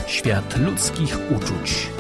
Świat ludzkich uczuć.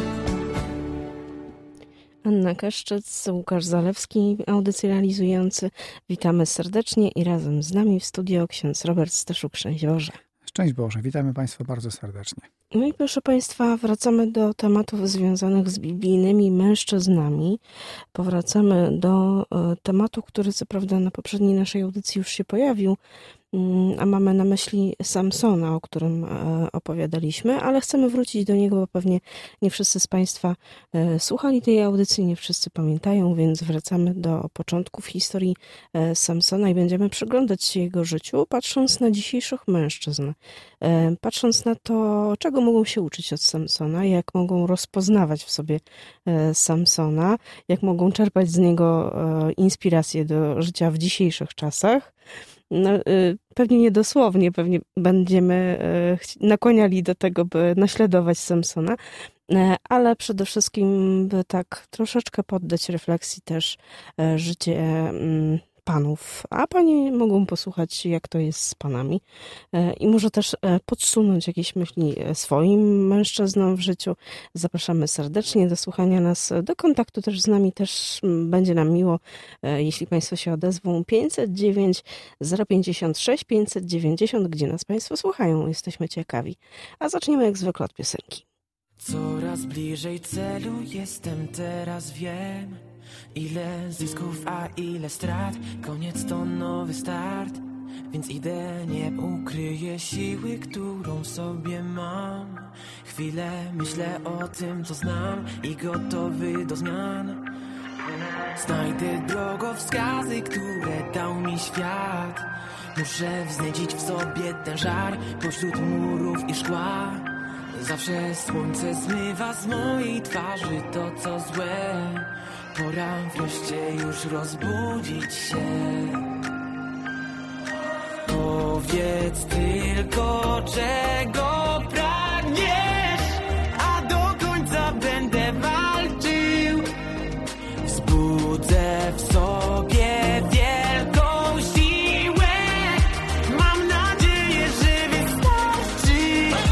Anna Kaszczyc, Łukasz Zalewski, audycję realizujący. Witamy serdecznie i razem z nami w studio ksiądz Robert Staszuk. Szczęść Boże. Szczęść Boże, witamy Państwa bardzo serdecznie. No i proszę Państwa, wracamy do tematów związanych z biblijnymi mężczyznami. Powracamy do tematu, który co prawda na poprzedniej naszej audycji już się pojawił, a mamy na myśli Samsona, o którym opowiadaliśmy, ale chcemy wrócić do niego, bo pewnie nie wszyscy z Państwa słuchali tej audycji, nie wszyscy pamiętają, więc wracamy do początków historii Samsona i będziemy przyglądać się jego życiu, patrząc na dzisiejszych mężczyzn, patrząc na to, czego mogą się uczyć od Samsona, jak mogą rozpoznawać w sobie Samsona, jak mogą czerpać z niego inspiracje do życia w dzisiejszych czasach. No, pewnie niedosłownie, pewnie będziemy nakłaniali do tego, by naśladować Samsona, ale przede wszystkim, by tak troszeczkę poddać refleksji też życie panów, a panie mogą posłuchać, jak to jest z panami i może też podsunąć jakieś myśli swoim mężczyznom w życiu. Zapraszamy serdecznie do słuchania nas, do kontaktu też z nami, też będzie nam miło, jeśli Państwo się odezwą. 509 056 590, gdzie nas Państwo słuchają, jesteśmy ciekawi. A zaczniemy jak zwykle od piosenki. Coraz bliżej celu jestem, teraz wiem, ile zysków, a ile strat. Koniec to nowy start, więc idę, nie ukryję siły, którą w sobie mam. Chwilę myślę o tym, co znam i gotowy do zmian. Znajdę drogowskazy, które dał mi świat. Muszę wzniecić w sobie ten żar pośród murów i szkła. Zawsze słońce zmywa z mojej twarzy to, co złe. Pora wreszcie już rozbudzić się. Powiedz tylko, czego pragniesz, a do końca będę walczył. Wzbudzę w sobie wielką siłę. Mam nadzieję, że wystarczy.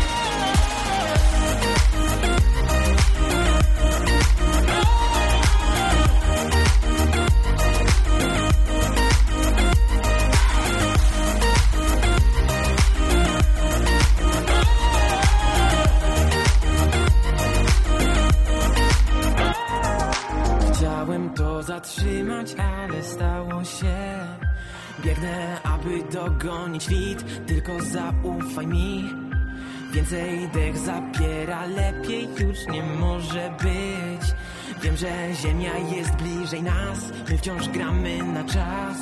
Chciałem to zatrzymać, ale stało się. Biegnę, aby dogonić świt, tylko zaufaj mi. Więcej dech zapiera, lepiej już nie może być. Wiem, że ziemia jest bliżej nas, my wciąż gramy na czas.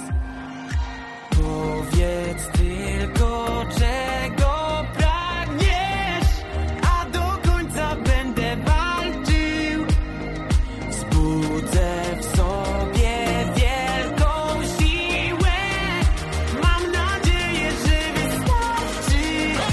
Powiedz tylko, czego pragniesz, a do końca będę walczył. Wzbudzę w sobie wielką siłę. Mam nadzieję, że wystarczy.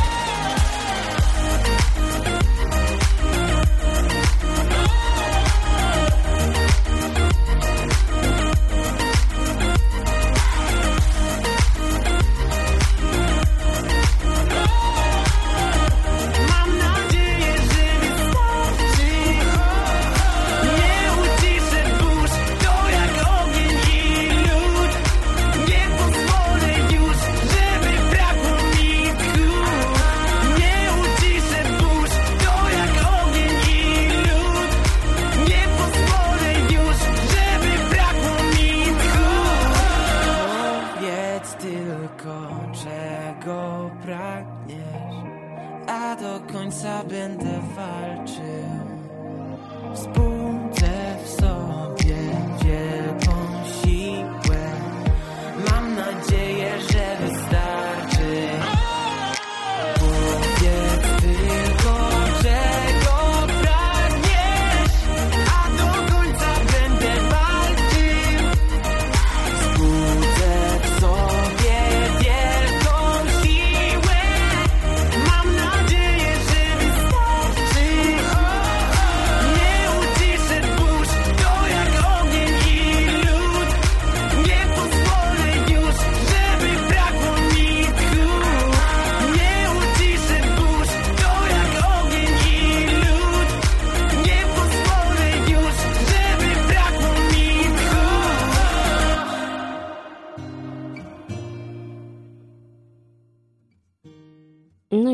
Mam nadzieję, że wystarczy. Nie uciszę burz, to jak ogień i lód. Nie pozwolę już, żeby brakło mi tchu. Nie uciszę burz, to jak ogień i lód. Nie pozwolę już, żeby brakło mi tchu. Powiedz tylko, czego pragniesz, a do końca będę walczył. Wzbudzę w sobie wielką siłę. Mam nadzieję, że wystarczy. Powiedz tylko, czego pragniesz, a do końca będę walczył. Wzbudzę w sobie wielką siłę. Mam nadzieję, że wystarczy. Nie uciszę burz, to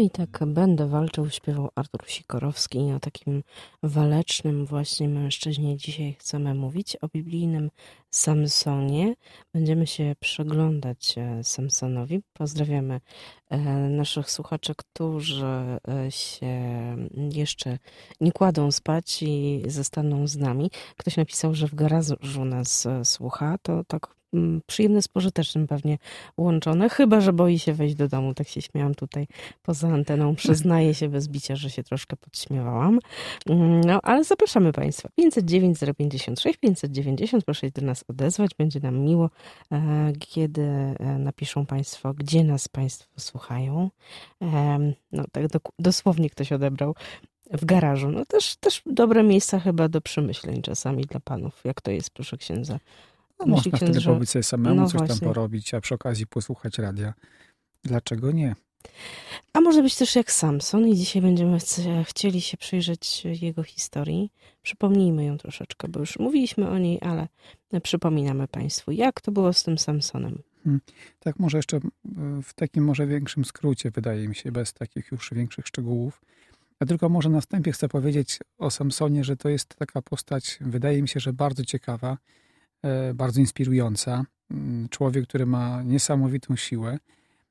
I tak Będę walczył śpiewał Artur Sikorowski. O takim walecznym właśnie mężczyźnie dzisiaj chcemy mówić, o biblijnym Samsonie. Będziemy się przyglądać Samsonowi. Pozdrawiamy naszych słuchaczy, którzy się jeszcze nie kładą spać i zostaną z nami. Ktoś napisał, że w garażu nas słucha. To tak przyjemne z pożytecznym pewnie łączone, chyba że boi się wejść do domu. Tak się śmiałam tutaj poza anteną. Przyznaję się bez bicia, że się troszkę podśmiewałam. No, ale zapraszamy Państwa. 509 056 590. Proszę się do nas odezwać. Będzie nam miło, kiedy napiszą Państwo, gdzie nas Państwo słuchają. No tak dosłownie ktoś odebrał w garażu. No też dobre miejsca chyba do przemyśleń czasami dla panów. Jak to jest, proszę księdza? No, można wtedy pobyć sobie samemu, coś tam porobić, a przy okazji posłuchać radia. Dlaczego nie? A może być też jak Samson i dzisiaj będziemy chcieli się przyjrzeć jego historii. Przypomnijmy ją troszeczkę, bo już mówiliśmy o niej, ale przypominamy Państwu, jak to było z tym Samsonem. Tak, może jeszcze w takim może większym skrócie, wydaje mi się, bez takich już większych szczegółów. Ja tylko może na wstępie chcę powiedzieć o Samsonie, że to jest taka postać, wydaje mi się, że bardzo ciekawa, bardzo inspirująca. Człowiek, który ma niesamowitą siłę,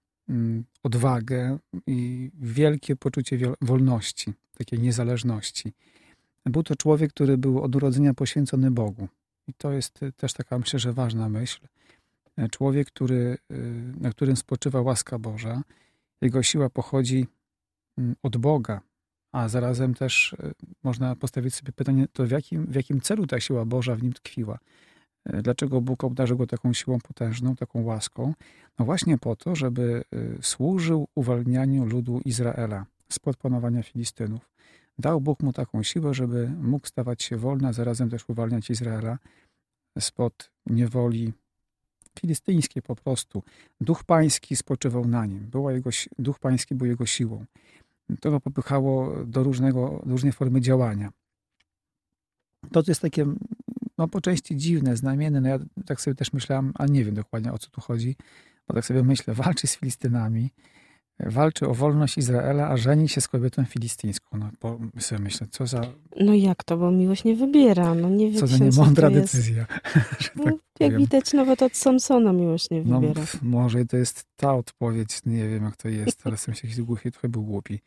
odwagę i wielkie poczucie wolności, takiej niezależności. Był to człowiek, który był od urodzenia poświęcony Bogu. I to jest też taka, myślę, że ważna myśl. Człowiek, na którym spoczywa łaska Boża. Jego siła pochodzi od Boga, a zarazem też można postawić sobie pytanie, to w jakim celu ta siła Boża w nim tkwiła. Dlaczego Bóg obdarzył go taką siłą potężną, taką łaską? No właśnie po to, żeby służył uwalnianiu ludu Izraela spod panowania Filistynów. Dał Bóg mu taką siłę, żeby mógł stawać się wolny, a zarazem też uwalniać Izraela spod niewoli filistyńskiej po prostu. Duch Pański spoczywał na nim. Duch Pański był jego siłą. To go popychało do różnej formy działania. To jest takie po części dziwne, znamienne. No ja tak sobie też myślałam, ale nie wiem dokładnie, o co tu chodzi, bo tak sobie myślę, walczy z Filistynami, walczy o wolność Izraela, a żeni się z kobietą filistyńską. No bo sobie myślę, co za... No jak to, bo miłość nie wybiera. No nie wie, co za niemądra decyzja. No, tak jak widać, nawet od Samsona miłość nie wybiera. No, może to jest ta odpowiedź, nie wiem jak to jest, ale jestem się jakiś głupi, trochę był głupi.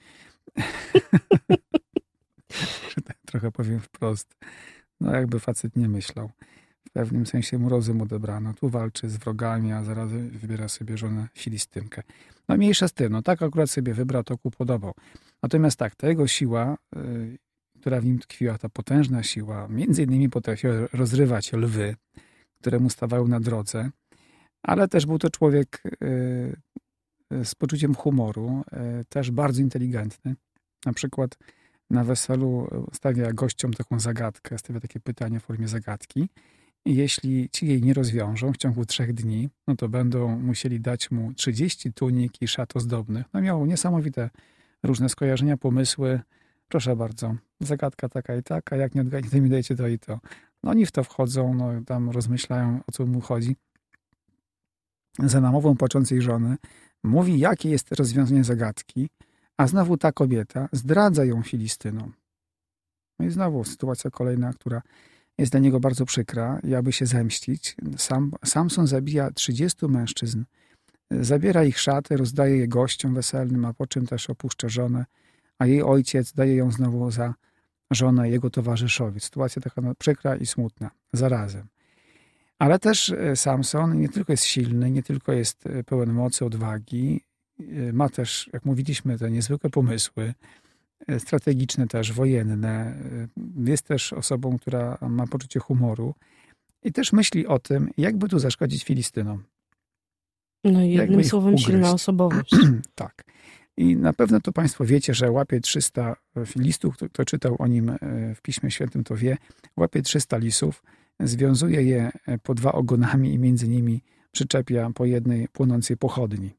Że tak trochę powiem wprost. No jakby facet nie myślał. W pewnym sensie mu rozum odebrano. Tu walczy z wrogami, a zaraz wybiera sobie żonę Filistynkę. No mniejsza z tym, no tak akurat sobie wybrał, to ku podobał. Natomiast tak, ta jego siła, która w nim tkwiła, ta potężna siła, między innymi potrafiła rozrywać lwy, które mu stawały na drodze, ale też był to człowiek z poczuciem humoru, też bardzo inteligentny. Na przykład na weselu stawia gościom taką zagadkę, stawia takie pytanie w formie zagadki. I jeśli ci jej nie rozwiążą w ciągu 3 dni, no to będą musieli dać mu 30 tunik i szat ozdobnych. No miał niesamowite różne skojarzenia, pomysły. Proszę bardzo, zagadka taka i taka, jak nie odgadniecie, to mi dajcie to i to. No oni w to wchodzą, no tam rozmyślają, o co mu chodzi. Za namową płaczącej żony mówi, jakie jest rozwiązanie zagadki, a znowu ta kobieta zdradza ją Filistynom. No i znowu sytuacja kolejna, która jest dla niego bardzo przykra i aby się zemścić. Samson zabija 30 mężczyzn, zabiera ich szaty, rozdaje je gościom weselnym, a po czym też opuszcza żonę, a jej ojciec daje ją znowu za żonę jego towarzyszowi. Sytuacja taka przykra i smutna zarazem. Ale też Samson nie tylko jest silny, nie tylko jest pełen mocy, odwagi, ma też, jak mówiliśmy, te niezwykłe pomysły, strategiczne też, wojenne. Jest też osobą, która ma poczucie humoru i też myśli o tym, jakby tu zaszkodzić Filistynom. No i jednym słowem silna osobowość. Tak. I na pewno to Państwo wiecie, że łapie 300 listów, kto czytał o nim w Piśmie Świętym, to wie, łapie 300 lisów, związuje je po 2 ogonami i między nimi przyczepia po jednej płonącej pochodni.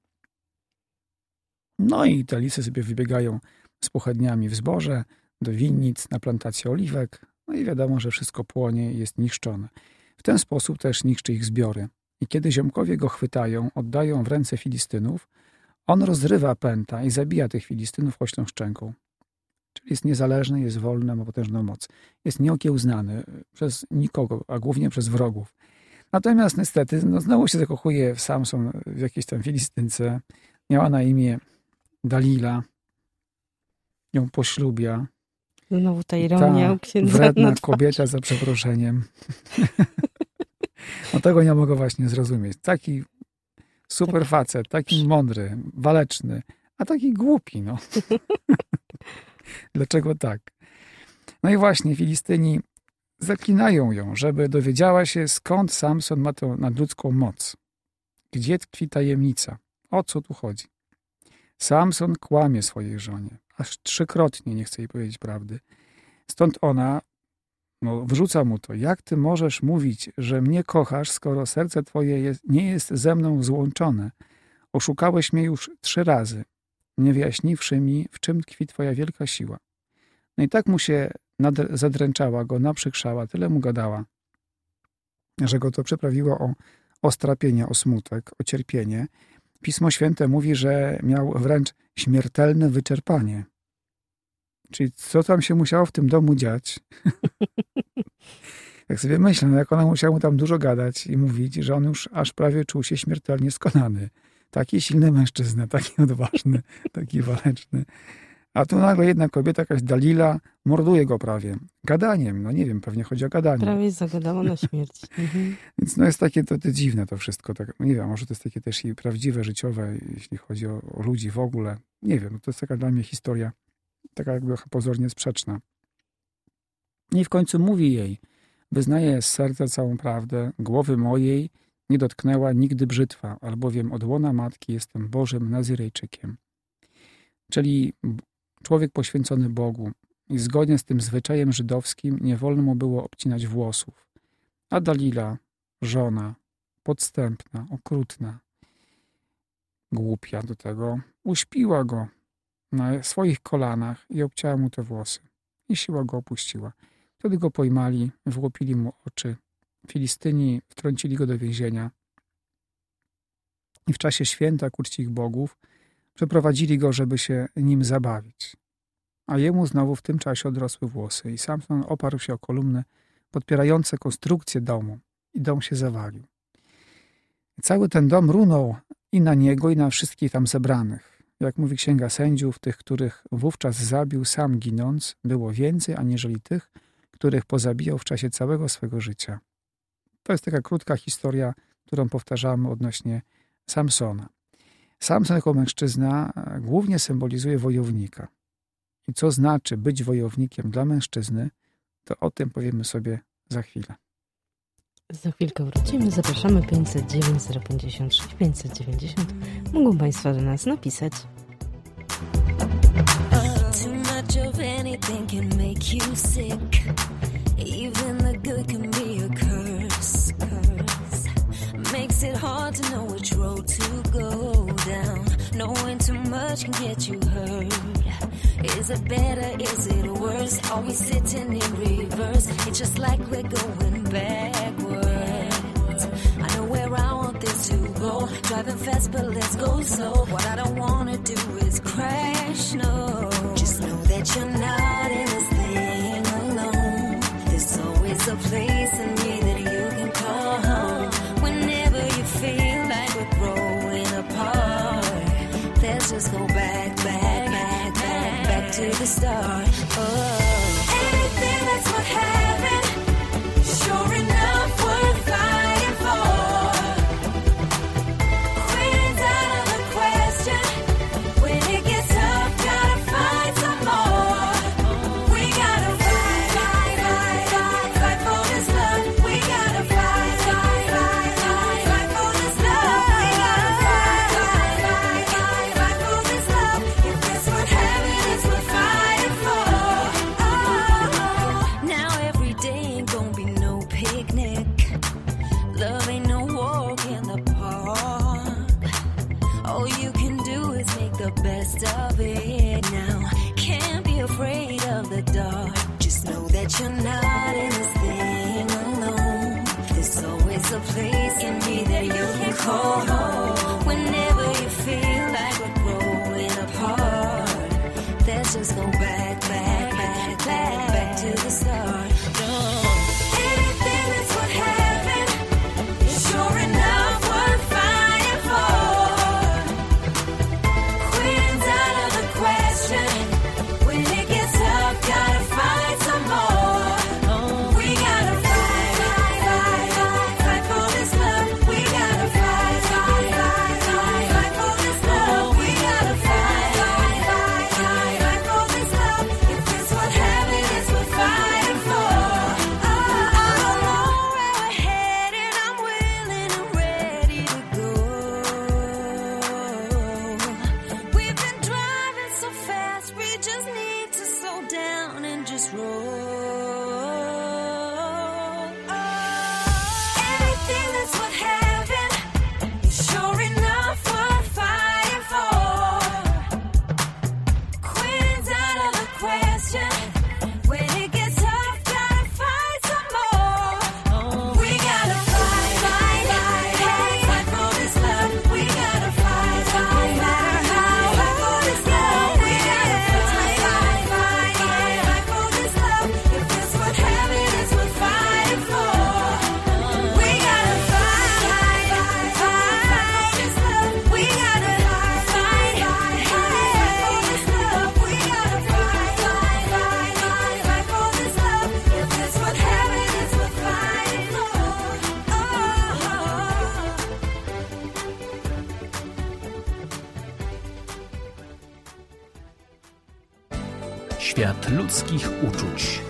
No i te lisy sobie wybiegają z pochodniami w zboże, do winnic, na plantację oliwek. No i wiadomo, że wszystko płonie i jest niszczone. W ten sposób też niszczy ich zbiory. I kiedy ziomkowie go chwytają, oddają w ręce Filistynów, On rozrywa pęta i zabija tych Filistynów oślą szczęką. Czyli jest niezależny, jest wolny, ma potężną moc. Jest nieokiełznany przez nikogo, a głównie przez wrogów. Natomiast niestety znowu się zakochuje w Samson, w jakiejś tam Filistynce. Miała na imię Dalila. Ją poślubia. Znowu ta ironia u księdza. Wredna kobieta, za przeproszeniem. No tego nie mogę właśnie zrozumieć. Taki super facet, taki mądry, waleczny, a taki głupi, no. Dlaczego tak? No i właśnie Filistyni zaklinają ją, żeby dowiedziała się, skąd Samson ma tę nadludzką moc. Gdzie tkwi tajemnica? O co tu chodzi? Samson kłamie swojej żonie. Aż 3-krotnie nie chce jej powiedzieć prawdy. Stąd ona wrzuca mu to. Jak ty możesz mówić, że mnie kochasz, skoro serce twoje nie jest ze mną złączone? Oszukałeś mnie już 3 razy, nie wyjaśniwszy mi, w czym tkwi twoja wielka siła. No i tak mu się zadręczała, go naprzykrzała, tyle mu gadała, że go to przyprawiło o strapienie, o smutek, o cierpienie. Pismo Święte mówi, że miał wręcz śmiertelne wyczerpanie. Czyli co tam się musiało w tym domu dziać? Tak sobie myślę, jak ona musiała mu tam dużo gadać i mówić, że on już aż prawie czuł się śmiertelnie skonany. Taki silny mężczyzna, taki odważny, taki waleczny. A tu nagle jedna kobieta, jakaś Dalila, morduje go prawie. Gadaniem, no nie wiem, pewnie chodzi o gadanie. Prawie zagadała na śmierć. Więc no jest takie to dziwne to wszystko. Tak, nie wiem, może to jest takie też i prawdziwe, życiowe, jeśli chodzi o ludzi w ogóle. Nie wiem, to jest taka dla mnie historia, taka jakby pozornie sprzeczna. I w końcu mówi jej, wyznaje z serca całą prawdę, głowy mojej nie dotknęła nigdy brzytwa, albowiem od łona matki jestem Bożym Nazyrejczykiem. Czyli człowiek poświęcony Bogu i zgodnie z tym zwyczajem żydowskim nie wolno mu było obcinać włosów. A Dalila, żona, podstępna, okrutna, głupia do tego, uśpiła go na swoich kolanach i obcięła mu te włosy. I siła go opuściła. Wtedy go pojmali, wyłupili mu oczy. Filistyni wtrącili go do więzienia. I w czasie święta ku czci ich bogów przeprowadzili go, żeby się nim zabawić. A jemu znowu w tym czasie odrosły włosy i Samson oparł się o kolumny podpierające konstrukcję domu i dom się zawalił. Cały ten dom runął i na niego, i na wszystkich tam zebranych. Jak mówi Księga Sędziów, tych, których wówczas zabił sam ginąc, było więcej, aniżeli tych, których pozabijał w czasie całego swego życia. To jest taka krótka historia, którą powtarzamy odnośnie Samsona. Samson jako mężczyzna głównie symbolizuje wojownika. I co znaczy być wojownikiem dla mężczyzny, to o tym powiemy sobie za chwilę. Za chwilkę wrócimy. Zapraszamy 509 056 590. Mogą Państwo do nas napisać. Too much of anything can make you sick. Even the good can be a curse. Makes it hard to know which road to go down. Knowing too much can get you hurt. Is it better? Is it worse? Are we sitting in reverse? It's just like we're going backwards. I know where I want this to go. Driving fast, but let's go slow. What I don't wanna do is crash, no. Just know that you're not in this thing alone. There's always a place in me that you can call home. Whenever you feel like we're growing apart, let's just go back to the start. Anything that's what happened, sure enough worth fighting for. Quitting's out of the question. When it gets tough, gotta find some more. We gotta fight for this love. We gotta fight for this love. We gotta fight for this love. If that's what happened, it's what fighting for. Now every day ain't gonna be no picnic. Love ain't no walk in the park. All you can do is make the best of it now. Can't be afraid of the dark. Just know that you're not in this thing alone. There's always a place in me that you can call home. Whenever you feel like we're this road. Anything that's worth having is sure enough worth fighting for. Quitting's out of the question. When it gets tough, gotta fight some more. We gotta fight, fight, fight, fight, fight for this love. We gotta fight, fight, no matter how. Fight for this love. We gotta fight, fight, fight, fight, fight for this love. If it's worth having, it's worth fighting for. We gotta fight, fight, fight, fight for this love. We gotta fight, fight, fight, fight for this love. We gotta fight, fight, fight, fight, fight for this love. If it's worth having, it's worth fighting for. Świat ludzkich uczuć.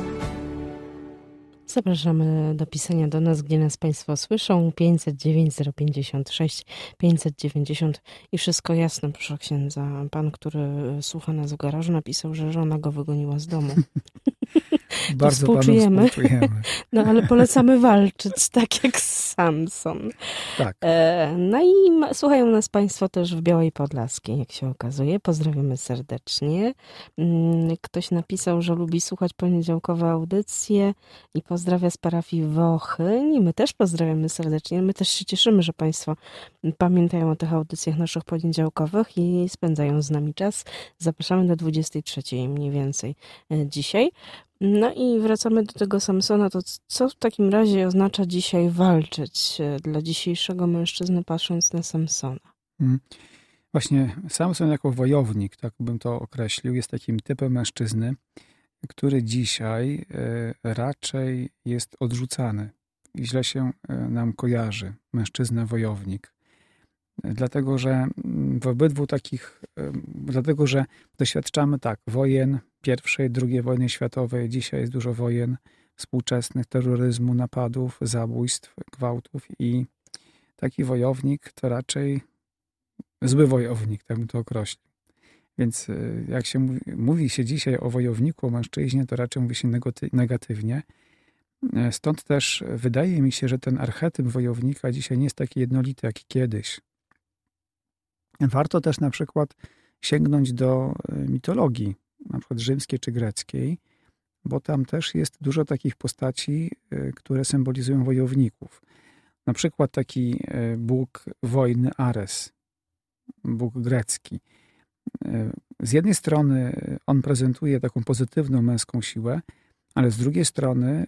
Zapraszamy do pisania do nas, gdzie nas Państwo słyszą. 509 056 590 i wszystko jasne, proszę księdza. Pan, który słucha nas w garażu, napisał, że żona go wygoniła z domu. Bardzo panu współczujemy. No ale polecamy walczyć, tak jak Samson. Tak. No i słuchają nas Państwo też w Białej Podlaskiej, jak się okazuje. Pozdrawiamy serdecznie. Ktoś napisał, że lubi słuchać poniedziałkowe audycje i pozdrawia z parafii Wohyń. I my też pozdrawiamy serdecznie. My też się cieszymy, że Państwo pamiętają o tych audycjach naszych poniedziałkowych i spędzają z nami czas. Zapraszamy do 23 mniej więcej dzisiaj. No i wracamy do tego Samsona. To co w takim razie oznacza dzisiaj walczyć dla dzisiejszego mężczyzny, patrząc na Samsona? Właśnie Samson jako wojownik, tak bym to określił, jest takim typem mężczyzny, który dzisiaj raczej jest odrzucany. I źle się nam kojarzy. Mężczyzna wojownik. Dlatego, że w obydwu takich, dlatego, że doświadczamy wojen I, II wojny światowej, dzisiaj jest dużo wojen współczesnych, terroryzmu, napadów, zabójstw, gwałtów i taki wojownik to raczej zły wojownik, tak bym to określił. Więc jak się mówi się dzisiaj o wojowniku, o mężczyźnie, to raczej mówi się negatywnie. Stąd też wydaje mi się, że ten archetyp wojownika dzisiaj nie jest taki jednolity jak kiedyś. Warto też na przykład sięgnąć do mitologii, na przykład rzymskiej czy greckiej, bo tam też jest dużo takich postaci, które symbolizują wojowników. Na przykład taki bóg wojny Ares, bóg grecki. Z jednej strony on prezentuje taką pozytywną męską siłę, ale z drugiej strony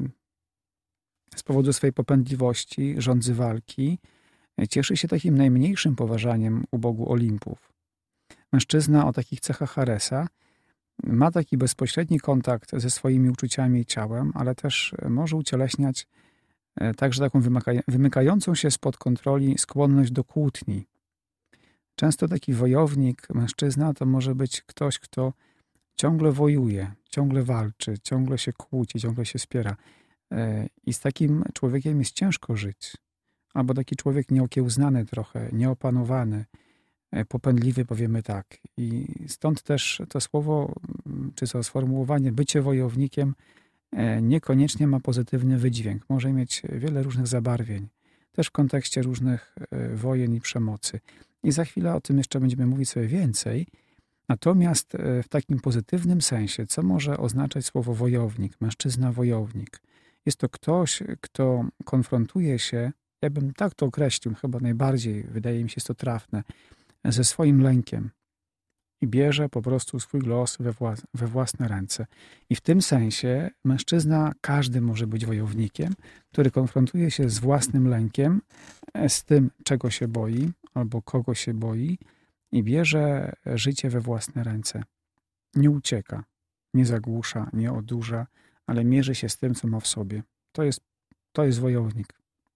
z powodu swojej popędliwości, żądzy walki, cieszy się takim najmniejszym poważaniem u bogu Olimpów. Mężczyzna o takich cechach Aresa ma taki bezpośredni kontakt ze swoimi uczuciami i ciałem, ale też może ucieleśniać także taką wymykającą się spod kontroli skłonność do kłótni. Często taki wojownik, mężczyzna, to może być ktoś, kto ciągle wojuje, ciągle walczy, ciągle się kłóci, ciągle się spiera. I z takim człowiekiem jest ciężko żyć. Albo taki człowiek nieokiełznany trochę, nieopanowany, popędliwy, powiemy tak. I stąd też to słowo, czy to sformułowanie bycie wojownikiem niekoniecznie ma pozytywny wydźwięk. Może mieć wiele różnych zabarwień. Też w kontekście różnych wojen i przemocy. I za chwilę o tym jeszcze będziemy mówić sobie więcej. Natomiast w takim pozytywnym sensie, co może oznaczać słowo wojownik, mężczyzna wojownik? Jest to ktoś, kto konfrontuje się, ja bym tak to określił, chyba najbardziej, wydaje mi się, jest to trafne, ze swoim lękiem i bierze po prostu swój los we własne ręce. I w tym sensie mężczyzna, każdy może być wojownikiem, który konfrontuje się z własnym lękiem, z tym, czego się boi albo kogo się boi i bierze życie we własne ręce. Nie ucieka, nie zagłusza, nie odurza, ale mierzy się z tym, co ma w sobie. To jest wojownik.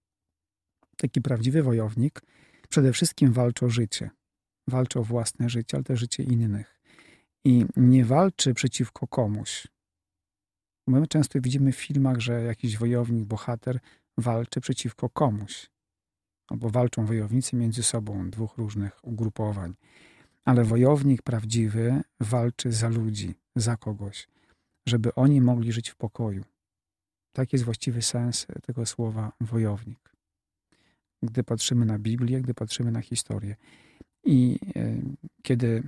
Taki prawdziwy wojownik przede wszystkim walczy o życie. Walczy o własne życie, ale też życie innych. I nie walczy przeciwko komuś. My często widzimy w filmach, że jakiś wojownik, bohater walczy przeciwko komuś. Albo walczą wojownicy między sobą, dwóch różnych ugrupowań. Ale wojownik prawdziwy walczy za ludzi, za kogoś. żeby oni mogli żyć w pokoju. Tak jest właściwy sens tego słowa wojownik. Gdy patrzymy na Biblię, gdy patrzymy na historię. I kiedy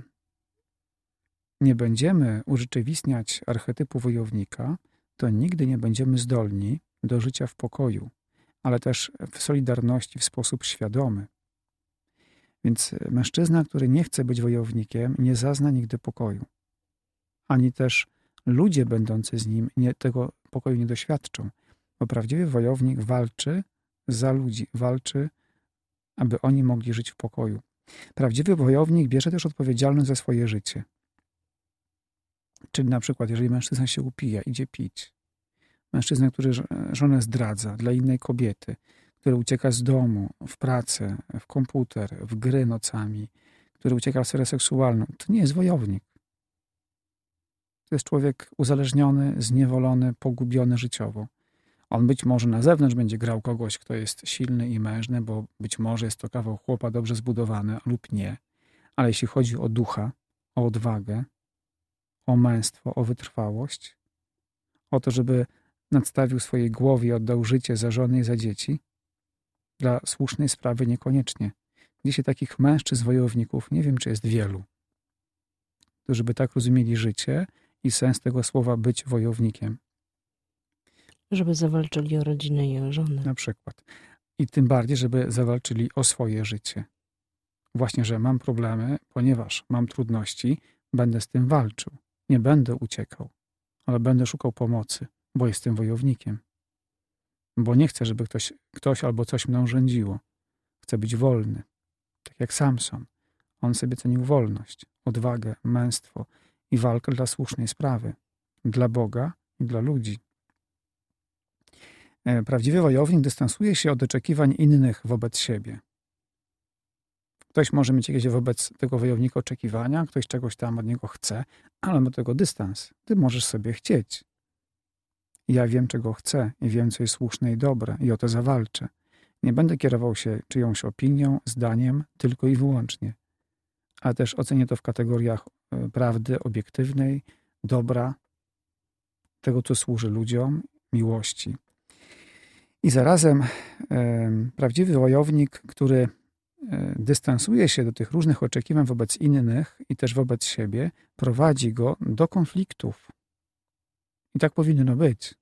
nie będziemy urzeczywistniać archetypu wojownika, to nigdy nie będziemy zdolni do życia w pokoju, ale też w solidarności w sposób świadomy. Więc mężczyzna, który nie chce być wojownikiem, nie zazna nigdy pokoju. Ani też ludzie będący z nim tego pokoju nie doświadczą. Bo prawdziwy wojownik walczy za ludzi, walczy, aby oni mogli żyć w pokoju. Prawdziwy wojownik bierze też odpowiedzialność za swoje życie. Czyli na przykład, jeżeli mężczyzna się upija, idzie pić, mężczyzna, który żonę zdradza dla innej kobiety, który ucieka z domu, w pracę, w komputer, w gry nocami, który ucieka w sferę seksualną, to nie jest wojownik. To jest człowiek uzależniony, zniewolony, pogubiony życiowo. On być może na zewnątrz będzie grał kogoś, kto jest silny i mężny, bo być może jest to kawał chłopa dobrze zbudowany, lub nie. Ale jeśli chodzi o ducha, o odwagę, o męstwo, o wytrwałość, o to, żeby nadstawił swojej głowie i oddał życie za żony i za dzieci, dla słusznej sprawy niekoniecznie. Dzisiaj takich mężczyzn, wojowników, nie wiem, czy jest wielu, którzy by tak rozumieli życie i sens tego słowa być wojownikiem. Żeby zawalczyli o rodzinę i o żonę. Na przykład. I tym bardziej, żeby zawalczyli o swoje życie. Właśnie, że mam problemy, ponieważ mam trudności, będę z tym walczył. Nie będę uciekał, ale będę szukał pomocy, bo jestem wojownikiem. Bo nie chcę, żeby ktoś albo coś mną rządziło. Chcę być wolny. Tak jak Samson. On sobie cenił wolność, odwagę, męstwo i walkę dla słusznej sprawy. Dla Boga i dla ludzi. Prawdziwy wojownik dystansuje się od oczekiwań innych wobec siebie. Ktoś może mieć jakieś wobec tego wojownika oczekiwania, ktoś czegoś tam od niego chce, ale ma do tego dystans. Ty możesz sobie chcieć. Ja wiem, czego chcę i wiem, co jest słuszne i dobre i o to zawalczę. Nie będę kierował się czyjąś opinią, zdaniem, tylko i wyłącznie. Ale też ocenię to w kategoriach prawdy obiektywnej, dobra, tego, co służy ludziom, miłości. I zarazem prawdziwy wojownik, który dystansuje się do tych różnych oczekiwań wobec innych i też wobec siebie, prowadzi go do konfliktów. I tak powinno być.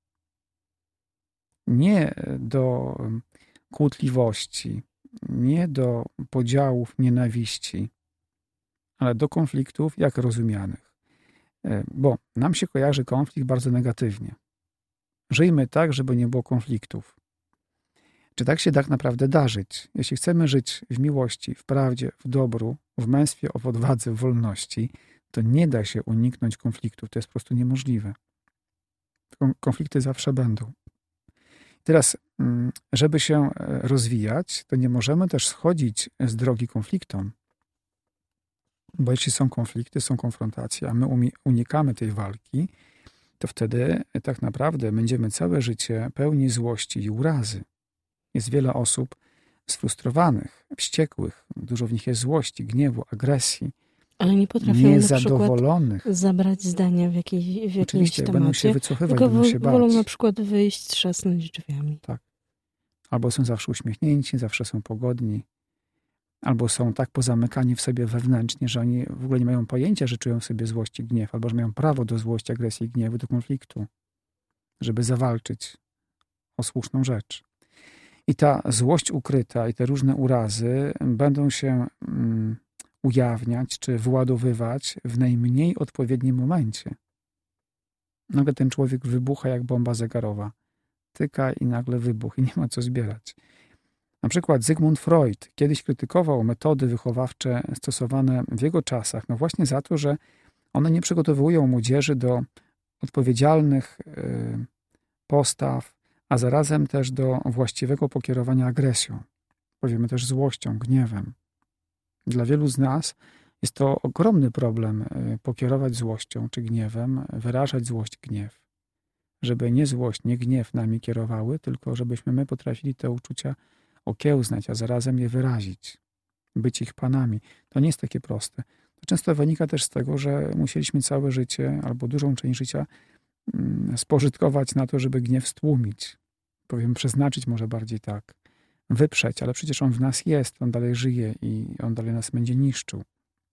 Nie do kłótliwości, nie do podziałów, nienawiści, ale do konfliktów jak rozumianych. Bo nam się kojarzy konflikt bardzo negatywnie. Żyjmy tak, żeby nie było konfliktów. Czy tak się tak naprawdę da żyć? Jeśli chcemy żyć w miłości, w prawdzie, w dobru, w męstwie, w odwadze, w wolności, to nie da się uniknąć konfliktów. To jest po prostu niemożliwe. Konflikty zawsze będą. Teraz, żeby się rozwijać, to nie możemy też schodzić z drogi konfliktom. Bo jeśli są konflikty, są konfrontacje, a my unikamy tej walki, to wtedy tak naprawdę będziemy całe życie pełni złości i urazy. Jest wiele osób sfrustrowanych, wściekłych, dużo w nich jest złości, gniewu, agresji, ale nie potrafią niezadowolonych. Zabrać zdania w jakimś Oczywiście, temacie. będą się wycofywać, tylko będą się bać. wolą na przykład wyjść, trzasnąć drzwiami. Tak. Albo są zawsze uśmiechnięci, zawsze są pogodni. Albo są tak pozamykani w sobie wewnętrznie, że oni w ogóle nie mają pojęcia, że czują w sobie złość i gniew, albo że mają prawo do złości, agresji i gniewu, do konfliktu, żeby zawalczyć o słuszną rzecz. I ta złość ukryta i te różne urazy będą się ujawniać czy wyładowywać w najmniej odpowiednim momencie. Nagle ten człowiek wybucha jak bomba zegarowa. Tyka i nagle wybuch i nie ma co zbierać. Na przykład Zygmunt Freud kiedyś krytykował metody wychowawcze stosowane w jego czasach, no właśnie za to, że one nie przygotowują młodzieży do odpowiedzialnych postaw, a zarazem też do właściwego pokierowania agresją. Powiemy też złością, gniewem. Dla wielu z nas jest to ogromny problem pokierować złością czy gniewem, wyrażać złość, gniew. Żeby nie złość, nie gniew nami kierowały, tylko żebyśmy my potrafili te uczucia okiełznać, a zarazem je wyrazić. Być ich panami. To nie jest takie proste. To często wynika też z tego, że musieliśmy całe życie albo dużą część życia spożytkować na to, żeby gniew stłumić. Powiem, przeznaczyć może bardziej tak. Wyprzeć, ale przecież on w nas jest, on dalej żyje i on dalej nas będzie niszczył.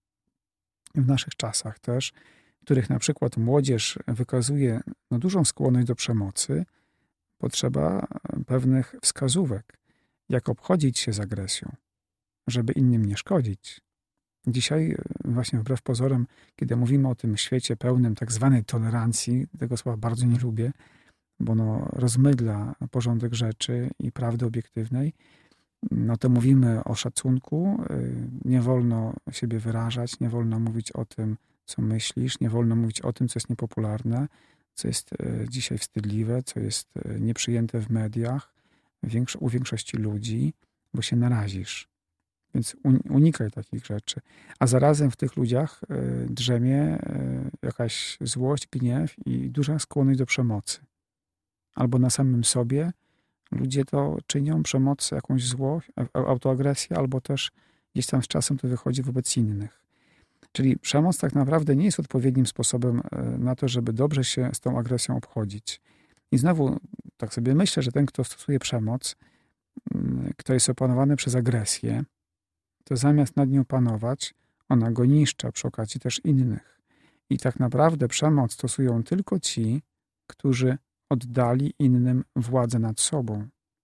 W naszych czasach też, w których na przykład młodzież wykazuje dużą skłonność do przemocy, potrzeba pewnych wskazówek, jak obchodzić się z agresją, żeby innym nie szkodzić. Dzisiaj właśnie wbrew pozorom, kiedy mówimy o tym świecie pełnym tak zwanej tolerancji, tego słowa bardzo nie lubię, bo ono rozmydla porządek rzeczy i prawdy obiektywnej, no to mówimy o szacunku, nie wolno siebie wyrażać, nie wolno mówić o tym, co myślisz, nie wolno mówić o tym, co jest niepopularne, co jest dzisiaj wstydliwe, co jest nieprzyjęte w mediach, u większości ludzi, bo się narazisz. Więc unikaj takich rzeczy. A zarazem w tych ludziach drzemie jakaś złość, gniew i duża skłonność do przemocy. Albo na samym sobie ludzie to czynią, przemoc, jakąś złość, autoagresję, albo też gdzieś tam z czasem to wychodzi wobec innych. Czyli przemoc tak naprawdę nie jest odpowiednim sposobem na to, żeby dobrze się z tą agresją obchodzić. I znowu tak sobie myślę, że ten, kto stosuje przemoc, kto jest opanowany przez agresję, to zamiast nad nią panować, ona go niszczy, przy okazji też innych. I tak naprawdę przemoc stosują tylko ci, którzy oddali innym władzę nad sobą.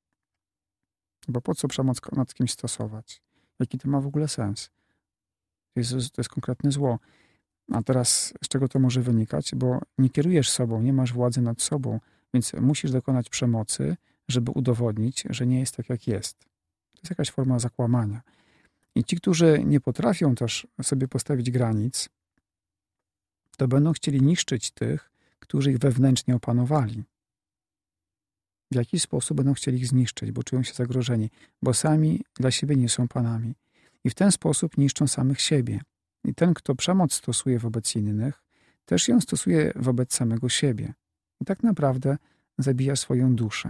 Bo po co przemoc nad kimś stosować? Jaki to ma w ogóle sens? To jest konkretne zło. A teraz z czego to może wynikać? Bo nie kierujesz sobą, nie masz władzy nad sobą, więc musisz dokonać przemocy, żeby udowodnić, że nie jest tak, jak jest. To jest jakaś forma zakłamania. I ci, którzy nie potrafią też sobie postawić granic, to będą chcieli niszczyć tych, którzy ich wewnętrznie opanowali. W jaki sposób będą chcieli ich zniszczyć, bo czują się zagrożeni, bo sami dla siebie nie są panami. I w ten sposób niszczą samych siebie. I ten, kto przemoc stosuje wobec innych, też ją stosuje wobec samego siebie. I tak naprawdę zabija swoją duszę.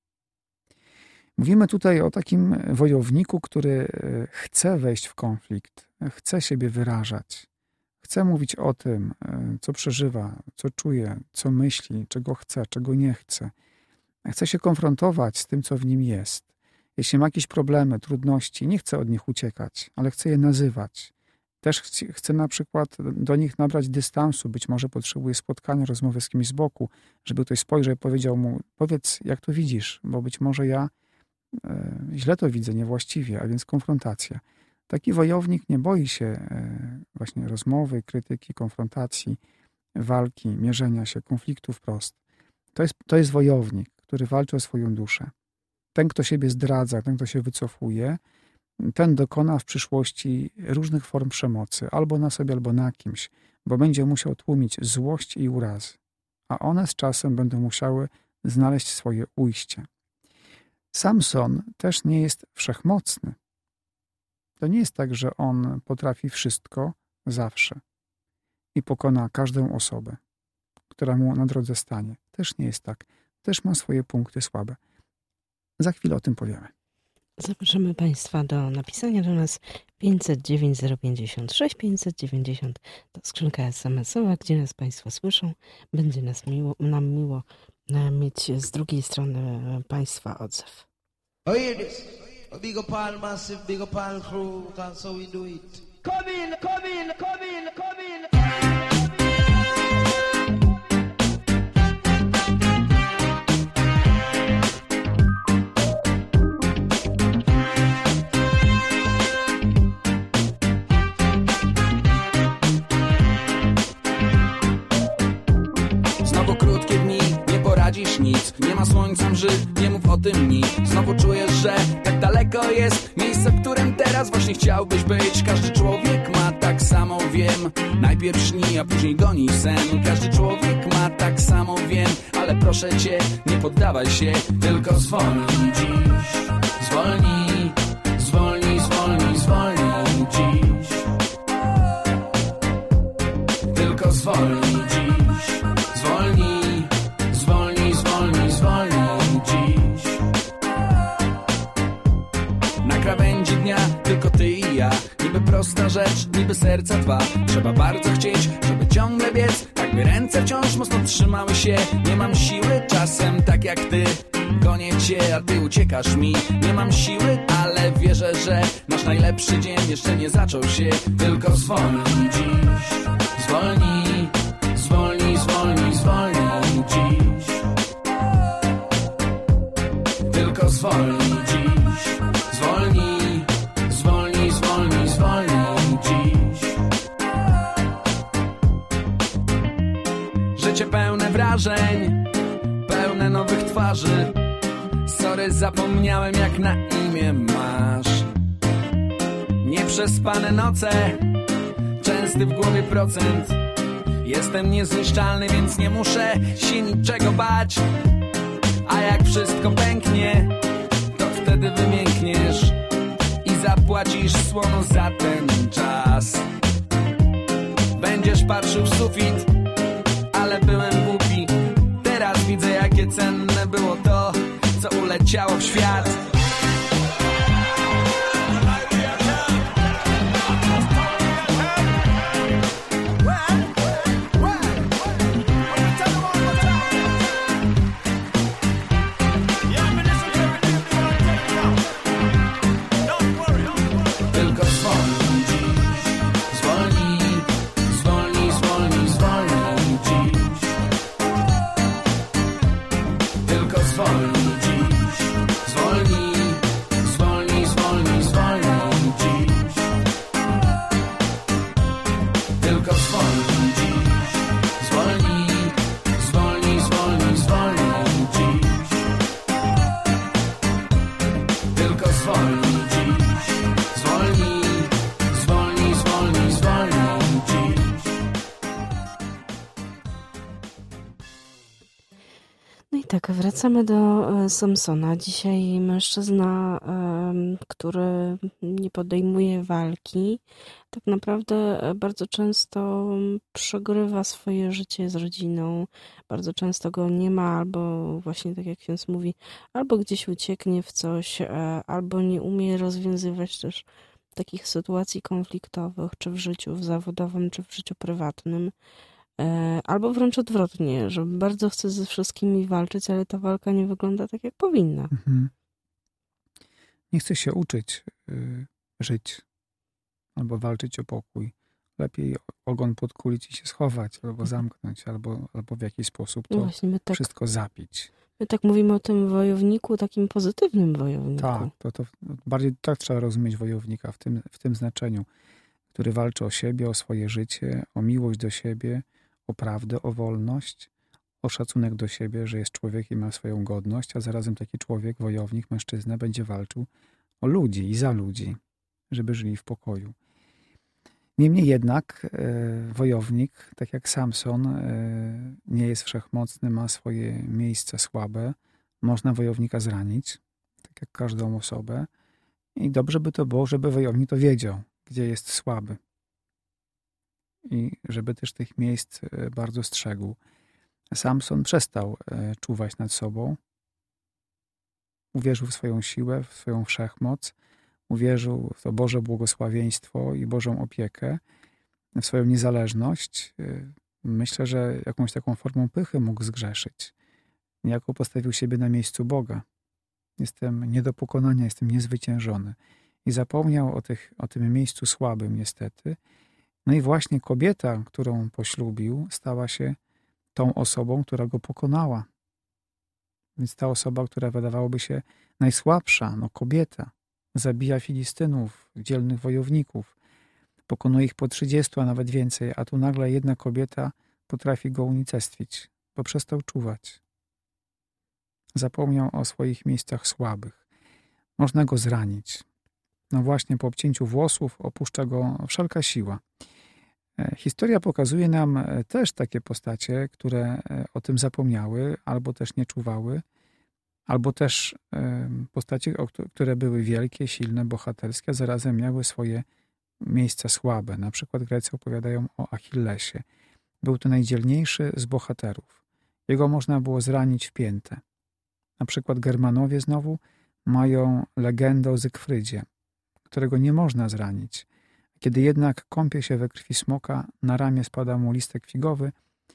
Mówimy tutaj o takim wojowniku, który chce wejść w konflikt, chce siebie wyrażać, chce mówić o tym, co przeżywa, co czuje, co myśli, czego chce, czego nie chce. Chce się konfrontować z tym, co w nim jest. Jeśli ma jakieś problemy, trudności, nie chce od nich uciekać, ale chce je nazywać. Też chce na przykład do nich nabrać dystansu, być może potrzebuje spotkania, rozmowy z kimś z boku, żeby ktoś spojrzał i powiedział mu, powiedz, jak to widzisz, bo być może ja źle to widzę, niewłaściwie, a więc konfrontacja. Taki wojownik nie boi się właśnie rozmowy, krytyki, konfrontacji, walki, mierzenia się, konfliktu wprost. To jest wojownik, który walczy o swoją duszę. Ten, kto siebie zdradza, ten, kto się wycofuje, ten dokona w przyszłości różnych form przemocy, albo na sobie, albo na kimś, bo będzie musiał tłumić złość i urazy, a one z czasem będą musiały znaleźć swoje ujście. Samson też nie jest wszechmocny. To nie jest tak, że on potrafi wszystko zawsze i pokona każdą osobę, która mu na drodze stanie. Też nie jest tak. Też ma swoje punkty słabe. Za chwilę o tym powiemy. Zapraszamy Państwa do napisania do nas 509 056 590 to skrzynka SMS-owa, gdzie nas Państwo słyszą. Będzie nam miło mieć z drugiej strony Państwa odzew. Oh, hear this. Big up all massive, big up all crew, that's how we do it. Come in, come in, come in, come in. Znowu krótkie dni, nie poradzisz nic. Nie ma słońca mrzy, nie mów o tym nic. Znowu czujesz, że tak daleko jest miejsce, w którym teraz właśnie chciałbyś być. Każdy człowiek ma tak samo, wiem. Najpierw śni, a później goni sen. Każdy człowiek ma tak samo, wiem. Ale proszę cię, nie poddawaj się, tylko zwolnij dziś. Zwolnij, zwolnij, zwolnij, zwolnij dziś. Tylko zwolnij dziś. Zwolnij, zwolnij, zwolnij, zwolnij dziś. Na krawędzi dnia tylko ty i ja. Niby prosta rzecz, niby serca dwa. Trzeba bardzo chcieć, żeby ciągle biec, tak by ręce Serce wciąż mocno trzymały się. Nie mam siły, czasem tak jak ty gonię cię, a ty uciekasz mi. Nie mam siły, ale wierzę, że nasz najlepszy dzień jeszcze nie zaczął się. Tylko zwolnij dziś, zwolnij, zwolnij, zwolnij, zwolnij dziś. Tylko zwolnij dziś, zwolnij, zwolnij, zwolnij, zwolnij dziś. Życie pełne wrażeń, pełne nowych twarzy. Sorry, zapomniałem jak na imię masz. Nieprzespane noce, częsty w głowie procent. Jestem niezniszczalny, więc nie muszę się niczego bać. A jak wszystko pęknie, to wtedy wymiękniesz i zapłacisz słono za ten czas. Będziesz patrzył w sufit, ale byłem głupi. Teraz widzę, jakie cenne było to, co uleciało w świat. Wracamy do Samsona. Dzisiaj mężczyzna, który nie podejmuje walki, tak naprawdę bardzo często przegrywa swoje życie z rodziną, bardzo często go nie ma, albo właśnie tak jak ksiądz mówi, albo gdzieś ucieknie w coś, albo nie umie rozwiązywać też takich sytuacji konfliktowych, czy w życiu zawodowym, czy w życiu prywatnym. Albo wręcz odwrotnie, że bardzo chce ze wszystkimi walczyć, ale ta walka nie wygląda tak, jak powinna. Nie chce się uczyć żyć albo walczyć o pokój. Lepiej ogon podkulić i się schować, albo zamknąć, albo w jakiś sposób to właśnie wszystko zapić. My tak mówimy o tym wojowniku, takim pozytywnym wojowniku. Tak, to bardziej tak trzeba rozumieć wojownika w tym znaczeniu, który walczy o siebie, o swoje życie, o miłość do siebie, o prawdę, o wolność, o szacunek do siebie, że jest człowiek i ma swoją godność, a zarazem taki człowiek, wojownik, mężczyzna będzie walczył o ludzi i za ludzi, żeby żyli w pokoju. Niemniej jednak wojownik, tak jak Samson, nie jest wszechmocny, ma swoje miejsca słabe. Można wojownika zranić, tak jak każdą osobę. I dobrze by to było, żeby wojownik to wiedział, gdzie jest słaby. I żeby też tych miejsc bardzo strzegł. Samson przestał czuwać nad sobą. Uwierzył w swoją siłę, w swoją wszechmoc. Uwierzył w to Boże błogosławieństwo i Bożą opiekę, w swoją niezależność. Myślę, że jakąś taką formą pychy mógł zgrzeszyć. Niejako postawił siebie na miejscu Boga. Jestem nie do pokonania, jestem niezwyciężony. I zapomniał o tym miejscu słabym niestety. No i właśnie kobieta, którą poślubił, stała się tą osobą, która go pokonała. Więc ta osoba, która wydawałoby się najsłabsza, kobieta, zabija Filistynów, dzielnych wojowników, pokonuje ich po 30, a nawet więcej, a tu nagle jedna kobieta potrafi go unicestwić, bo przestał czuwać. Zapomniał o swoich miejscach słabych. Można go zranić. No właśnie po obcięciu włosów opuszcza go wszelka siła. Historia pokazuje nam też takie postacie, które o tym zapomniały, albo też nie czuwały, albo też postacie, które były wielkie, silne, bohaterskie, a zarazem miały swoje miejsca słabe. Na przykład Grecy opowiadają o Achillesie. Był to najdzielniejszy z bohaterów. Jego można było zranić w piętę. Na przykład Germanowie znowu mają legendę o Zygfrydzie, którego nie można zranić. Kiedy jednak kąpie się we krwi smoka, na ramię spada mu listek figowy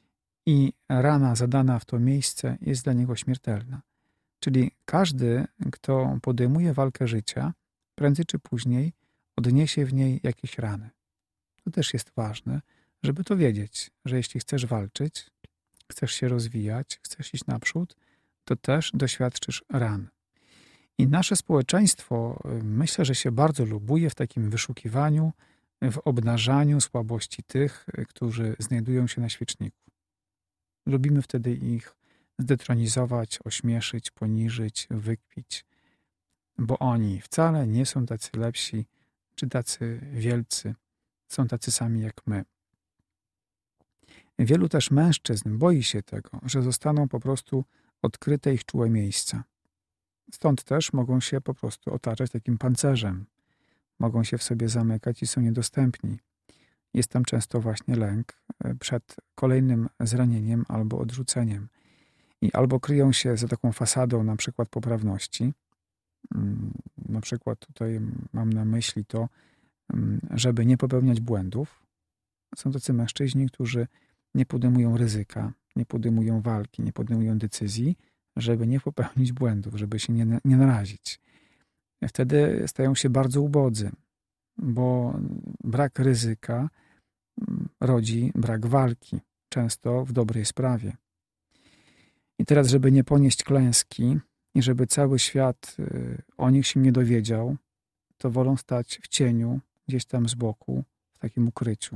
i rana zadana w to miejsce jest dla niego śmiertelna. Czyli każdy, kto podejmuje walkę życia, prędzej czy później odniesie w niej jakieś rany. To też jest ważne, żeby to wiedzieć, że jeśli chcesz walczyć, chcesz się rozwijać, chcesz iść naprzód, to też doświadczysz ran. I nasze społeczeństwo, myślę, że się bardzo lubuje w takim wyszukiwaniu, w obnażaniu słabości tych, którzy znajdują się na świeczniku. Lubimy wtedy ich zdetronizować, ośmieszyć, poniżyć, wykpić, bo oni wcale nie są tacy lepsi, czy tacy wielcy, są tacy sami jak my. Wielu też mężczyzn boi się tego, że zostaną po prostu odkryte ich czułe miejsca. Stąd też mogą się po prostu otaczać takim pancerzem. Mogą się w sobie zamykać i są niedostępni. Jest tam często właśnie lęk przed kolejnym zranieniem albo odrzuceniem. I albo kryją się za taką fasadą na przykład poprawności. Na przykład tutaj mam na myśli to, żeby nie popełniać błędów. Są tacy mężczyźni, którzy nie podejmują ryzyka, nie podejmują walki, nie podejmują decyzji, żeby nie popełnić błędów, żeby się nie narazić. Wtedy stają się bardzo ubodzy, bo brak ryzyka rodzi brak walki, często w dobrej sprawie. I teraz, żeby nie ponieść klęski i żeby cały świat o nich się nie dowiedział, to wolą stać w cieniu, gdzieś tam z boku, w takim ukryciu.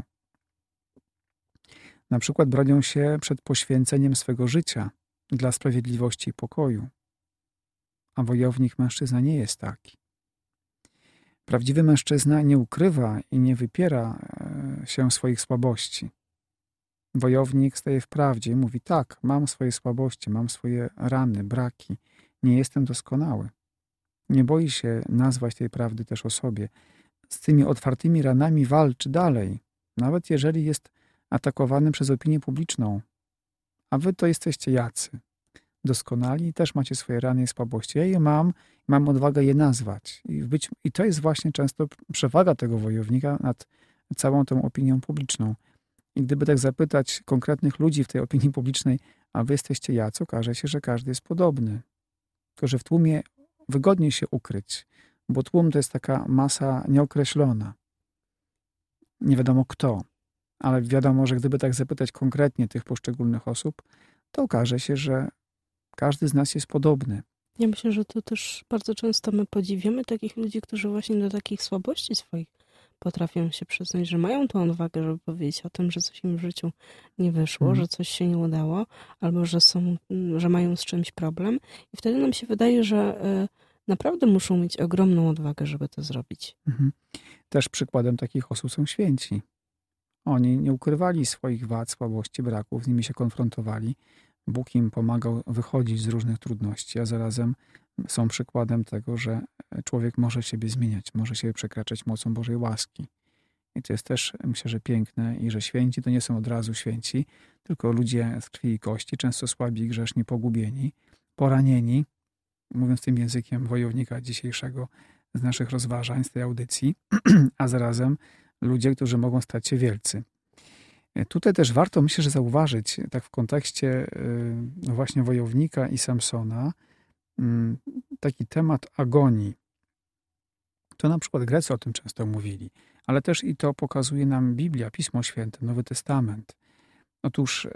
Na przykład bronią się przed poświęceniem swego życia dla sprawiedliwości i pokoju. A wojownik mężczyzna nie jest taki. Prawdziwy mężczyzna nie ukrywa i nie wypiera się swoich słabości. Wojownik staje w prawdzie i mówi: tak, mam swoje słabości, mam swoje rany, braki, nie jestem doskonały. Nie boi się nazwać tej prawdy też o sobie. Z tymi otwartymi ranami walczy dalej, nawet jeżeli jest atakowany przez opinię publiczną. A wy to jesteście jacy. Doskonali i też macie swoje rany i słabości. Ja je mam odwagę je nazwać. I to jest właśnie często przewaga tego wojownika nad całą tą opinią publiczną. I gdyby tak zapytać konkretnych ludzi w tej opinii publicznej, a wy jesteście jacy, okaże się, że każdy jest podobny. Tylko że w tłumie wygodniej się ukryć, bo tłum to jest taka masa nieokreślona. Nie wiadomo kto, ale wiadomo, że gdyby tak zapytać konkretnie tych poszczególnych osób, to okaże się, że każdy z nas jest podobny. Ja myślę, że to też bardzo często my podziwiamy takich ludzi, którzy właśnie do takich słabości swoich potrafią się przyznać, że mają tą odwagę, żeby powiedzieć o tym, że coś im w życiu nie wyszło, że coś się nie udało, albo że mają z czymś problem. I wtedy nam się wydaje, że naprawdę muszą mieć ogromną odwagę, żeby to zrobić. Też przykładem takich osób są święci. Oni nie ukrywali swoich wad, słabości, braków, z nimi się konfrontowali. Bóg im pomagał wychodzić z różnych trudności, a zarazem są przykładem tego, że człowiek może siebie zmieniać, może siebie przekraczać mocą Bożej łaski. I to jest też, myślę, że piękne i że święci to nie są od razu święci, tylko ludzie z krwi i kości, często słabi, grzeszni, pogubieni, poranieni, mówiąc tym językiem wojownika dzisiejszego z naszych rozważań, z tej audycji, a zarazem ludzie, którzy mogą stać się wielcy. Tutaj też warto, myślę, że zauważyć, tak w kontekście właśnie wojownika i Samsona, taki temat agonii. To na przykład Grecy o tym często mówili, ale też i to pokazuje nam Biblia, Pismo Święte, Nowy Testament. Otóż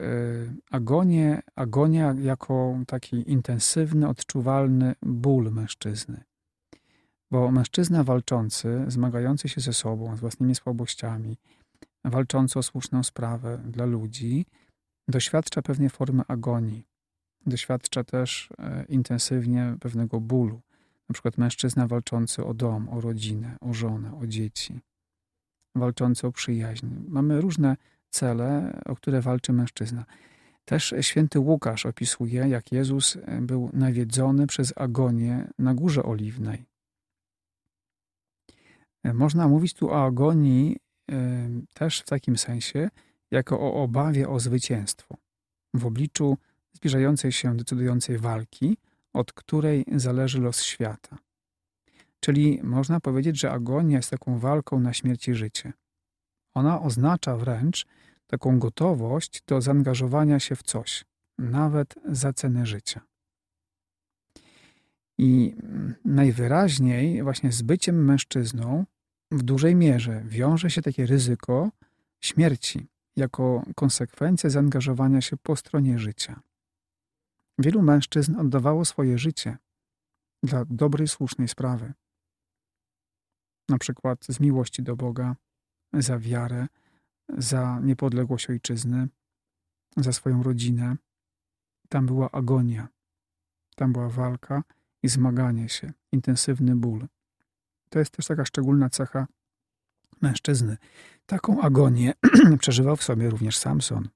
agonia jako taki intensywny, odczuwalny ból mężczyzny. Bo mężczyzna walczący, zmagający się ze sobą, z własnymi słabościami, walczący o słuszną sprawę dla ludzi, doświadcza pewnej formy agonii. Doświadcza też intensywnie pewnego bólu. Na przykład mężczyzna walczący o dom, o rodzinę, o żonę, o dzieci. Walczący o przyjaźń. Mamy różne cele, o które walczy mężczyzna. Też święty Łukasz opisuje, jak Jezus był nawiedzony przez agonię na Górze Oliwnej. Można mówić tu o agonii też w takim sensie, jako o obawie o zwycięstwo. W obliczu zbliżającej się decydującej walki, od której zależy los świata. Czyli można powiedzieć, że agonia jest taką walką na śmierć i życie. Ona oznacza wręcz taką gotowość do zaangażowania się w coś, nawet za cenę życia. I najwyraźniej właśnie z byciem mężczyzną w dużej mierze wiąże się takie ryzyko śmierci jako konsekwencja zaangażowania się po stronie życia. Wielu mężczyzn oddawało swoje życie dla dobrej, słusznej sprawy. Na przykład z miłości do Boga, za wiarę, za niepodległość ojczyzny, za swoją rodzinę. Tam była agonia, tam była walka i zmaganie się, intensywny ból. To jest też taka szczególna cecha mężczyzny. Taką agonię przeżywał w sobie również Samson.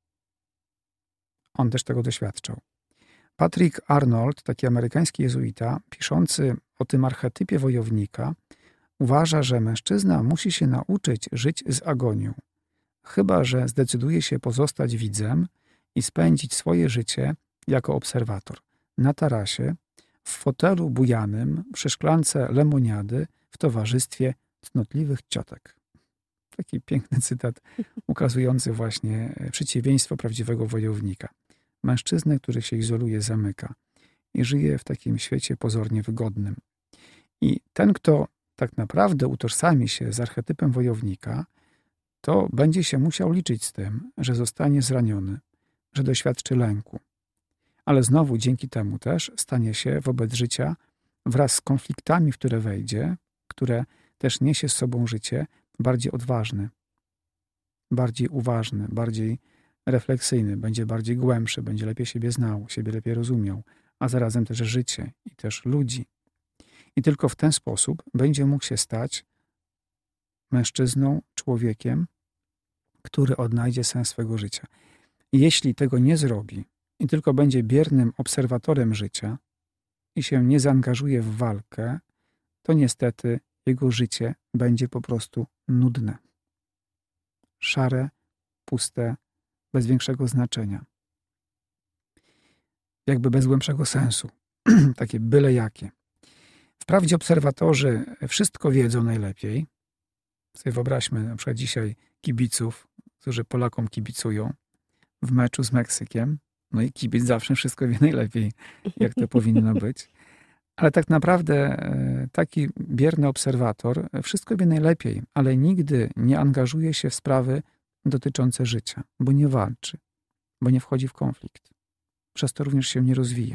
On też tego doświadczał. Patrick Arnold, taki amerykański jezuita, piszący o tym archetypie wojownika, uważa, że mężczyzna musi się nauczyć żyć z agonią, chyba że zdecyduje się pozostać widzem i spędzić swoje życie jako obserwator na tarasie, w fotelu bujanym, przy szklance lemoniady, w towarzystwie cnotliwych ciotek. Taki piękny cytat ukazujący właśnie przeciwieństwo prawdziwego wojownika. Mężczyznę, który się izoluje, zamyka i żyje w takim świecie pozornie wygodnym. I ten, kto tak naprawdę utożsami się z archetypem wojownika, to będzie się musiał liczyć z tym, że zostanie zraniony, że doświadczy lęku. Ale znowu dzięki temu też stanie się wobec życia wraz z konfliktami, w które wejdzie, które też niesie z sobą życie, bardziej odważny, bardziej uważny, bardziej refleksyjny, będzie bardziej głębszy, będzie lepiej siebie znał, siebie lepiej rozumiał, a zarazem też życie i też ludzi. I tylko w ten sposób będzie mógł się stać mężczyzną, człowiekiem, który odnajdzie sens swego życia. I jeśli tego nie zrobi i tylko będzie biernym obserwatorem życia i się nie zaangażuje w walkę, to niestety jego życie będzie po prostu nudne. Szare, puste, bez większego znaczenia. Jakby bez głębszego sensu. Takie byle jakie. Wprawdzie obserwatorzy wszystko wiedzą najlepiej. Sobie wyobraźmy na przykład dzisiaj kibiców, którzy Polakom kibicują w meczu z Meksykiem. No i kibic zawsze wszystko wie najlepiej, jak to powinno być. Ale tak naprawdę taki bierny obserwator wszystko wie najlepiej, ale nigdy nie angażuje się w sprawy dotyczące życia, bo nie walczy, bo nie wchodzi w konflikt. Przez to również się nie rozwija.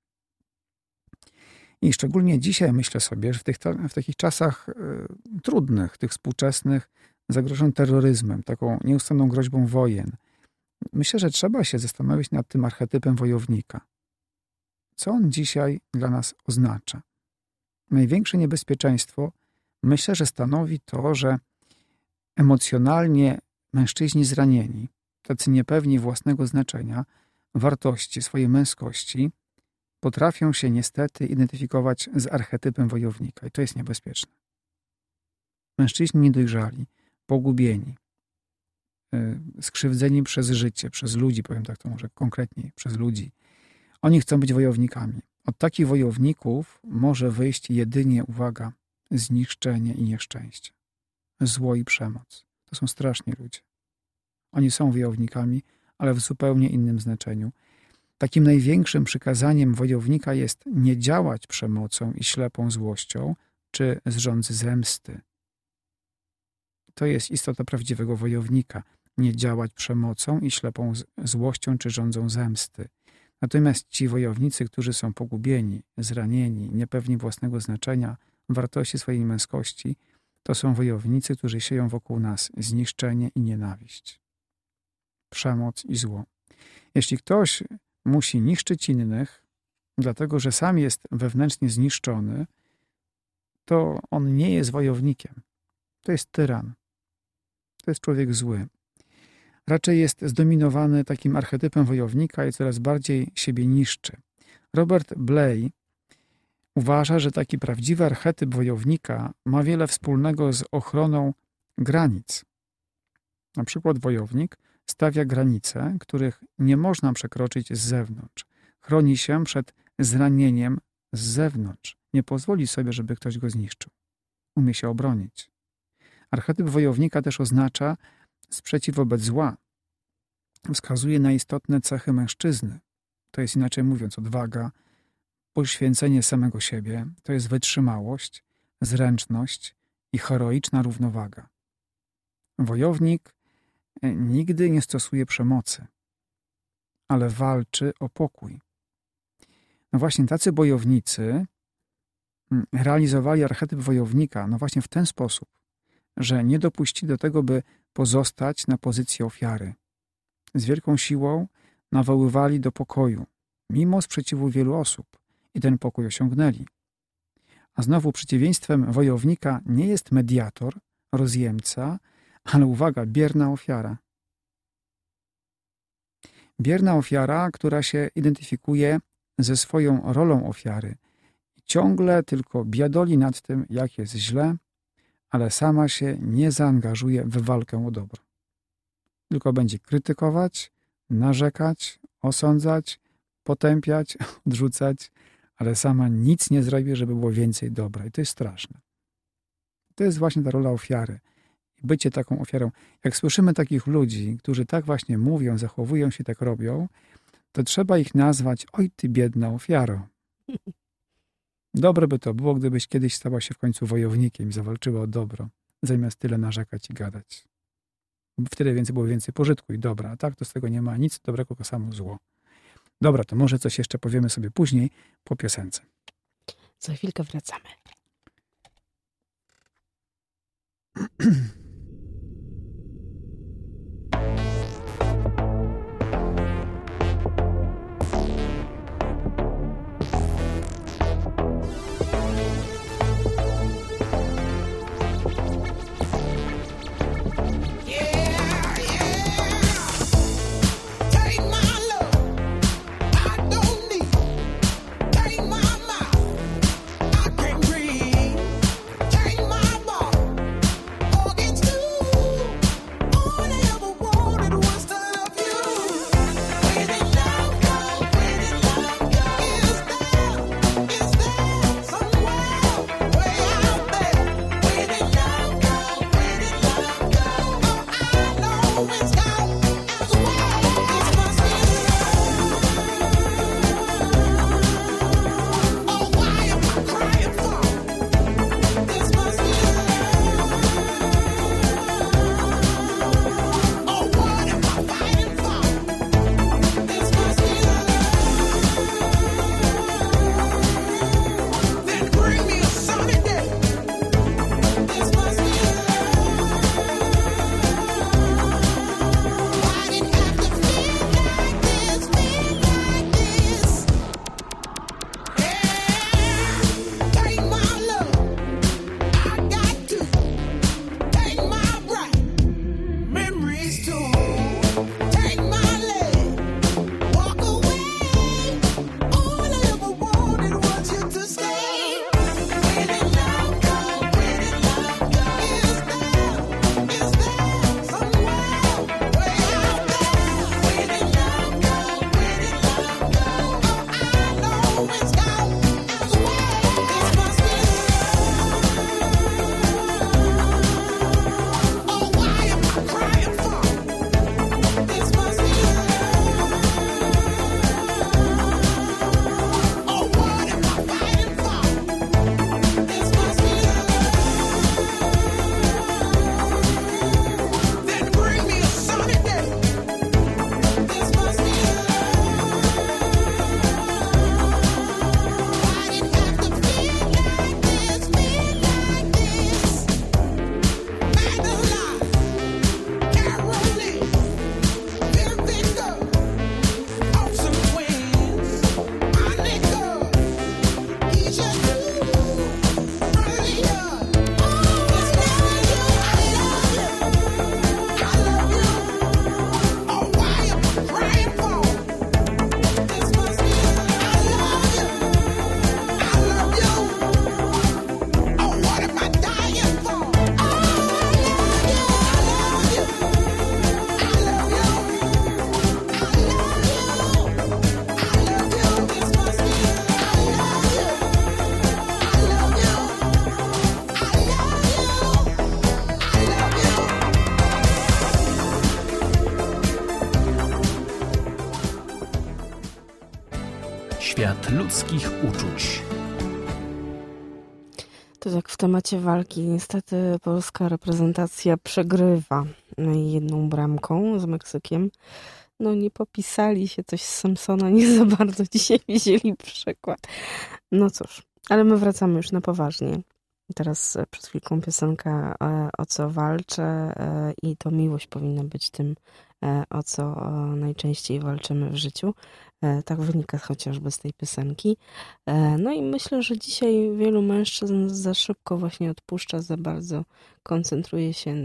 I szczególnie dzisiaj myślę sobie, że w takich czasach trudnych, tych współczesnych, zagrożonych terroryzmem, taką nieustanną groźbą wojen, myślę, że trzeba się zastanowić nad tym archetypem wojownika. Co on dzisiaj dla nas oznacza? Największe niebezpieczeństwo myślę, że stanowi to, że emocjonalnie mężczyźni zranieni, tacy niepewni własnego znaczenia, wartości, swojej męskości, potrafią się niestety identyfikować z archetypem wojownika i to jest niebezpieczne. Mężczyźni niedojrzali, pogubieni, skrzywdzeni przez życie, przez ludzi, powiem tak to może konkretniej, przez ludzi. Oni chcą być wojownikami. Od takich wojowników może wyjść jedynie, uwaga, zniszczenie i nieszczęście. Zło i przemoc. To są straszni ludzie. Oni są wojownikami, ale w zupełnie innym znaczeniu. Takim największym przykazaniem wojownika jest nie działać przemocą i ślepą złością, czy z żądzy zemsty. To jest istota prawdziwego wojownika. Nie działać przemocą i ślepą złością, czy żądzą zemsty. Natomiast ci wojownicy, którzy są pogubieni, zranieni, niepewni własnego znaczenia, wartości swojej męskości, to są wojownicy, którzy sieją wokół nas zniszczenie i nienawiść, przemoc i zło. Jeśli ktoś musi niszczyć innych, dlatego że sam jest wewnętrznie zniszczony, to on nie jest wojownikiem. To jest tyran. To jest człowiek zły. Raczej jest zdominowany takim archetypem wojownika i coraz bardziej siebie niszczy. Robert Bley uważa, że taki prawdziwy archetyp wojownika ma wiele wspólnego z ochroną granic. Na przykład wojownik stawia granice, których nie można przekroczyć z zewnątrz. Chroni się przed zranieniem z zewnątrz. Nie pozwoli sobie, żeby ktoś go zniszczył. Umie się obronić. Archetyp wojownika też oznacza sprzeciw wobec zła, wskazuje na istotne cechy mężczyzny. To jest, inaczej mówiąc, odwaga, poświęcenie samego siebie, to jest wytrzymałość, zręczność i heroiczna równowaga. Wojownik nigdy nie stosuje przemocy, ale walczy o pokój. No właśnie tacy bojownicy realizowali archetyp wojownika właśnie w ten sposób, że nie dopuścili do tego, by pozostać na pozycji ofiary. Z wielką siłą nawoływali do pokoju, mimo sprzeciwu wielu osób, i ten pokój osiągnęli. A znowu przeciwieństwem wojownika nie jest mediator, rozjemca, ale uwaga, bierna ofiara. Bierna ofiara, która się identyfikuje ze swoją rolą ofiary i ciągle tylko biadoli nad tym, jak jest źle, ale sama się nie zaangażuje w walkę o dobro. Tylko będzie krytykować, narzekać, osądzać, potępiać, odrzucać, ale sama nic nie zrobi, żeby było więcej dobra. I to jest straszne. To jest właśnie ta rola ofiary. Bycie taką ofiarą. Jak słyszymy takich ludzi, którzy tak właśnie mówią, zachowują się, tak robią, to trzeba ich nazwać: oj ty biedna ofiaro. Dobre by to było, gdybyś kiedyś stała się w końcu wojownikiem i zawalczyła o dobro, zamiast tyle narzekać i gadać. Wtedy było więcej pożytku i dobra, a tak to z tego nie ma nic dobrego, tylko samo zło. Dobra, to może coś jeszcze powiemy sobie później, po piosence. Za chwilkę wracamy. Against Świat ludzkich uczuć. To tak w temacie walki. Niestety polska reprezentacja przegrywa 1 bramką z Meksykiem. No nie popisali się, coś z Samsona nie za bardzo dzisiaj wzięli przykład. No cóż, ale my wracamy już na poważnie. Teraz przed chwilką piosenka O co walczę i to miłość powinna być tym, o co najczęściej walczymy w życiu. Tak wynika chociażby z tej piosenki. No i myślę, że dzisiaj wielu mężczyzn za szybko właśnie odpuszcza, za bardzo koncentruje się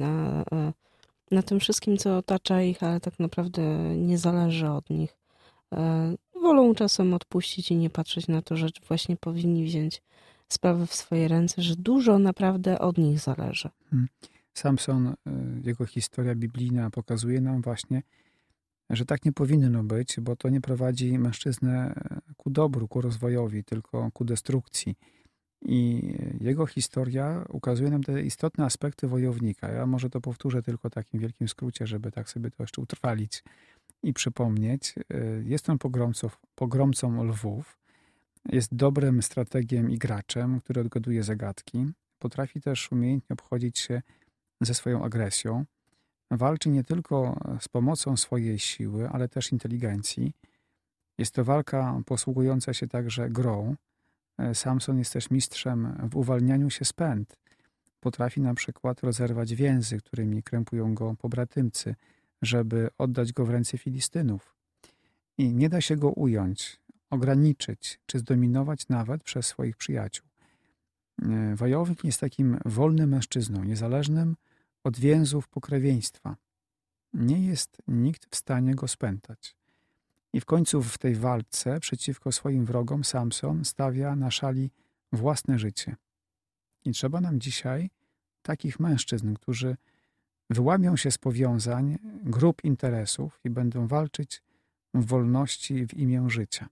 na tym wszystkim, co otacza ich, ale tak naprawdę nie zależy od nich. Wolą czasem odpuścić i nie patrzeć na to, że właśnie powinni wziąć sprawy w swoje ręce, że dużo naprawdę od nich zależy. Samson, jego historia biblijna pokazuje nam właśnie, że tak nie powinno być, bo to nie prowadzi mężczyznę ku dobru, ku rozwojowi, tylko ku destrukcji. I jego historia ukazuje nam te istotne aspekty wojownika. Ja może to powtórzę tylko w takim wielkim skrócie, żeby tak sobie to jeszcze utrwalić i przypomnieć. Jest on pogromcą lwów, jest dobrym strategiem i graczem, który odgaduje zagadki. Potrafi też umiejętnie obchodzić się ze swoją agresją. Walczy nie tylko z pomocą swojej siły, ale też inteligencji. Jest to walka posługująca się także grą. Samson jest też mistrzem w uwalnianiu się z pęd. Potrafi na przykład rozerwać więzy, którymi krępują go pobratymcy, żeby oddać go w ręce Filistynów. I nie da się go ująć, ograniczyć czy zdominować nawet przez swoich przyjaciół. Wojownik jest takim wolnym mężczyzną, niezależnym od więzów pokrewieństwa. Nie jest nikt w stanie go spętać. I w końcu w tej walce przeciwko swoim wrogom Samson stawia na szali własne życie. I trzeba nam dzisiaj takich mężczyzn, którzy wyłamią się z powiązań, grup interesów i będą walczyć w wolności w imię życia.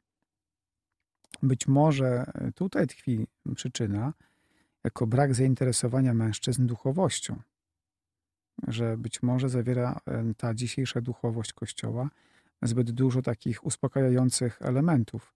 Być może tutaj tkwi przyczyna, jako brak zainteresowania mężczyzn duchowością, że być może zawiera ta dzisiejsza duchowość Kościoła zbyt dużo takich uspokajających elementów,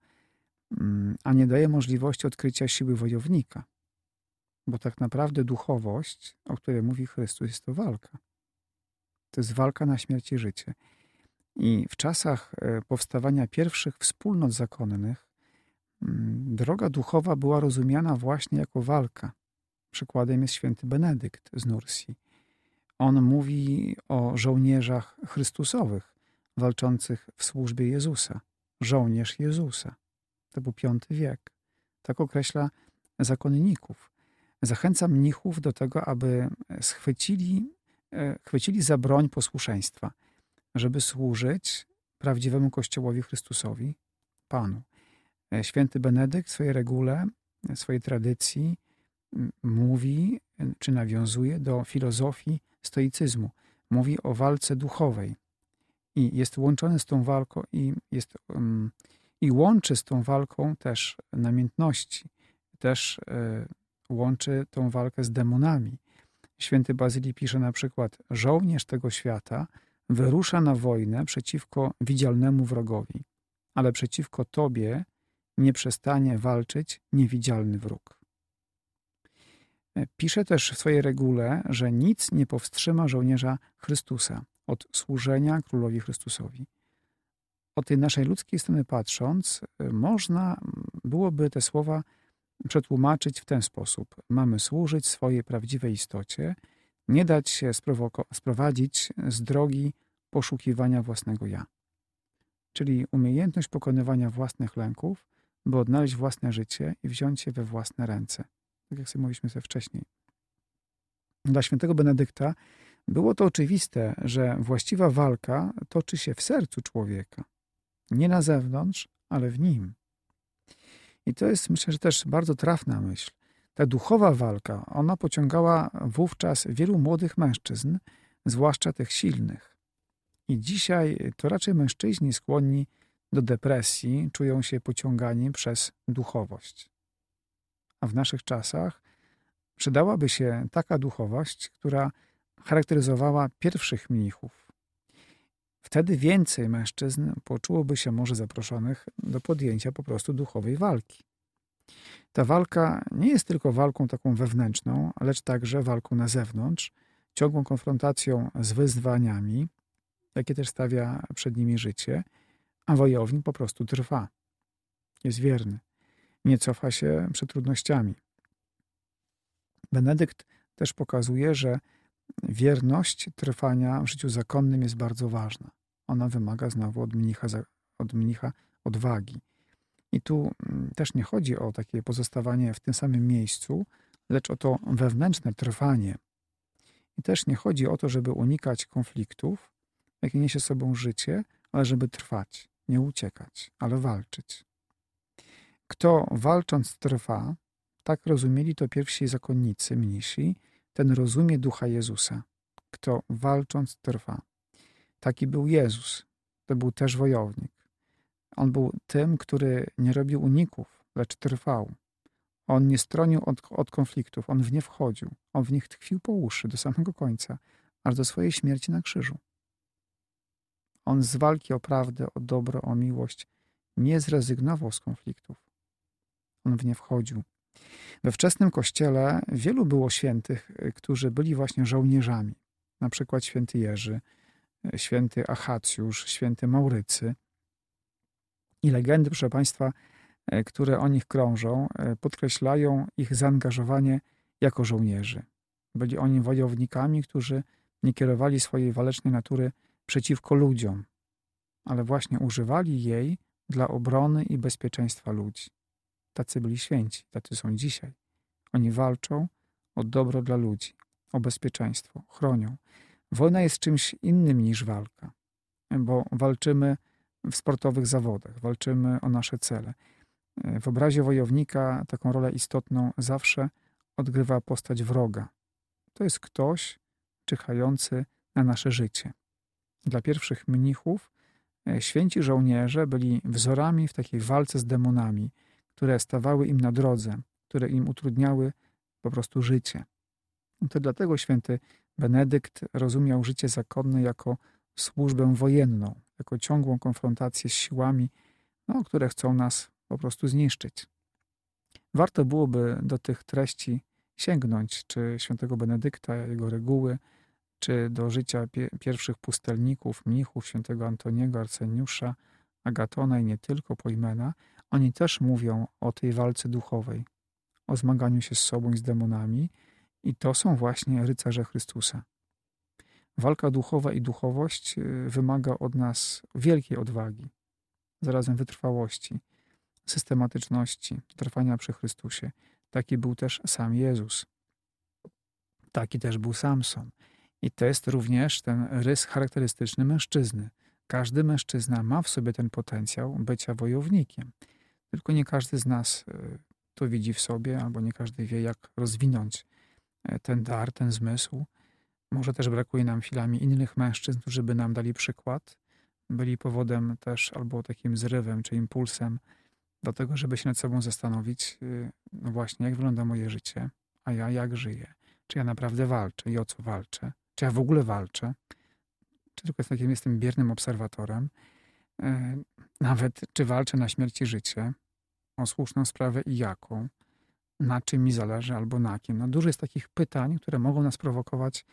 a nie daje możliwości odkrycia siły wojownika. Bo tak naprawdę duchowość, o której mówi Chrystus, jest to walka. To jest walka na śmierć i życie. I w czasach powstawania pierwszych wspólnot zakonnych droga duchowa była rozumiana właśnie jako walka. Przykładem jest święty Benedykt z Nursji. On mówi o żołnierzach chrystusowych, walczących w służbie Jezusa. Żołnierz Jezusa. To był V wiek. Tak określa zakonników. Zachęca mnichów do tego, aby chwycili za broń posłuszeństwa, żeby służyć prawdziwemu Kościołowi Chrystusowi, Panu. Święty Benedykt w swojej regule, w swojej tradycji mówi, czy nawiązuje do filozofii stoicyzmu. Mówi o walce duchowej. I jest łączony z tą walką i łączy z tą walką też namiętności. Też łączy tą walkę z demonami. Święty Bazylii pisze na przykład: żołnierz tego świata wyrusza na wojnę przeciwko widzialnemu wrogowi, ale przeciwko tobie nie przestanie walczyć niewidzialny wróg. Pisze też w swojej regule, że nic nie powstrzyma żołnierza Chrystusa od służenia Królowi Chrystusowi. Od tej naszej ludzkiej strony patrząc, można byłoby te słowa przetłumaczyć w ten sposób. Mamy służyć swojej prawdziwej istocie, nie dać się sprowadzić z drogi poszukiwania własnego ja. Czyli umiejętność pokonywania własnych lęków, by odnaleźć własne życie i wziąć je we własne ręce. Tak jak sobie mówiliśmy wcześniej. Dla świętego Benedykta było to oczywiste, że właściwa walka toczy się w sercu człowieka. Nie na zewnątrz, ale w nim. I to jest, myślę, że też bardzo trafna myśl. Ta duchowa walka, ona pociągała wówczas wielu młodych mężczyzn, zwłaszcza tych silnych. I dzisiaj to raczej mężczyźni skłonni do depresji czują się pociągani przez duchowość. A w naszych czasach przydałaby się taka duchowość, która charakteryzowała pierwszych mnichów. Wtedy więcej mężczyzn poczułoby się może zaproszonych do podjęcia po prostu duchowej walki. Ta walka nie jest tylko walką taką wewnętrzną, lecz także walką na zewnątrz, ciągłą konfrontacją z wyzwaniami, jakie też stawia przed nimi życie, a wojownik po prostu trwa. Jest wierny. Nie cofa się przed trudnościami. Benedykt też pokazuje, że wierność trwania w życiu zakonnym jest bardzo ważna. Ona wymaga znowu od mnicha odwagi. I tu też nie chodzi o takie pozostawanie w tym samym miejscu, lecz o to wewnętrzne trwanie. I też nie chodzi o to, żeby unikać konfliktów, jakie niesie z sobą życie, ale żeby trwać, nie uciekać, ale walczyć. Kto walcząc trwa, tak rozumieli to pierwsi zakonnicy, mnisi, ten rozumie ducha Jezusa. Kto walcząc trwa. Taki był Jezus. To był też wojownik. On był tym, który nie robił uników, lecz trwał. On nie stronił od konfliktów, on w nie wchodził. On w nich tkwił po uszy do samego końca, aż do swojej śmierci na krzyżu. On z walki o prawdę, o dobro, o miłość nie zrezygnował z konfliktów. On w nie wchodził. We wczesnym Kościele wielu było świętych, którzy byli właśnie żołnierzami. Na przykład święty Jerzy, święty Achacjusz, święty Maurycy. I legendy, proszę Państwa, które o nich krążą, podkreślają ich zaangażowanie jako żołnierzy. Byli oni wojownikami, którzy nie kierowali swojej walecznej natury przeciwko ludziom, ale właśnie używali jej dla obrony i bezpieczeństwa ludzi. Tacy byli święci, tacy są dzisiaj. Oni walczą o dobro dla ludzi, o bezpieczeństwo, chronią. Wojna jest czymś innym niż walka, bo walczymy w sportowych zawodach, walczymy o nasze cele. W obrazie wojownika taką rolę istotną zawsze odgrywa postać wroga. To jest ktoś czyhający na nasze życie. Dla pierwszych mnichów święci żołnierze byli wzorami w takiej walce z demonami, które stawały im na drodze, które im utrudniały po prostu życie. To dlatego święty Benedykt rozumiał życie zakonne jako służbę wojenną, jako ciągłą konfrontację z siłami, które chcą nas po prostu zniszczyć. Warto byłoby do tych treści sięgnąć, czy świętego Benedykta, jego reguły, czy do życia pierwszych pustelników, mnichów, świętego Antoniego, Arceniusza, Agatona i nie tylko, Pojmena. Oni też mówią o tej walce duchowej, o zmaganiu się z sobą i z demonami, i to są właśnie rycerze Chrystusa. Walka duchowa i duchowość wymaga od nas wielkiej odwagi, zarazem wytrwałości, systematyczności, trwania przy Chrystusie. Taki był też sam Jezus. Taki też był Samson. I to jest również ten rys charakterystyczny mężczyzny. Każdy mężczyzna ma w sobie ten potencjał bycia wojownikiem. Tylko nie każdy z nas to widzi w sobie, albo nie każdy wie, jak rozwinąć ten dar, ten zmysł. Może też brakuje nam chwilami innych mężczyzn, którzy by nam dali przykład, byli powodem też albo takim zrywem czy impulsem do tego, żeby się nad sobą zastanowić, no właśnie, jak wygląda moje życie, a ja jak żyję. Czy ja naprawdę walczę i o co walczę? Czy ja w ogóle walczę? Czy tylko takim jestem biernym obserwatorem? Nawet czy walczę na śmierć i życie? O słuszną sprawę i jaką? Na czym mi zależy albo na kim? No dużo jest takich pytań, które mogą nas prowokować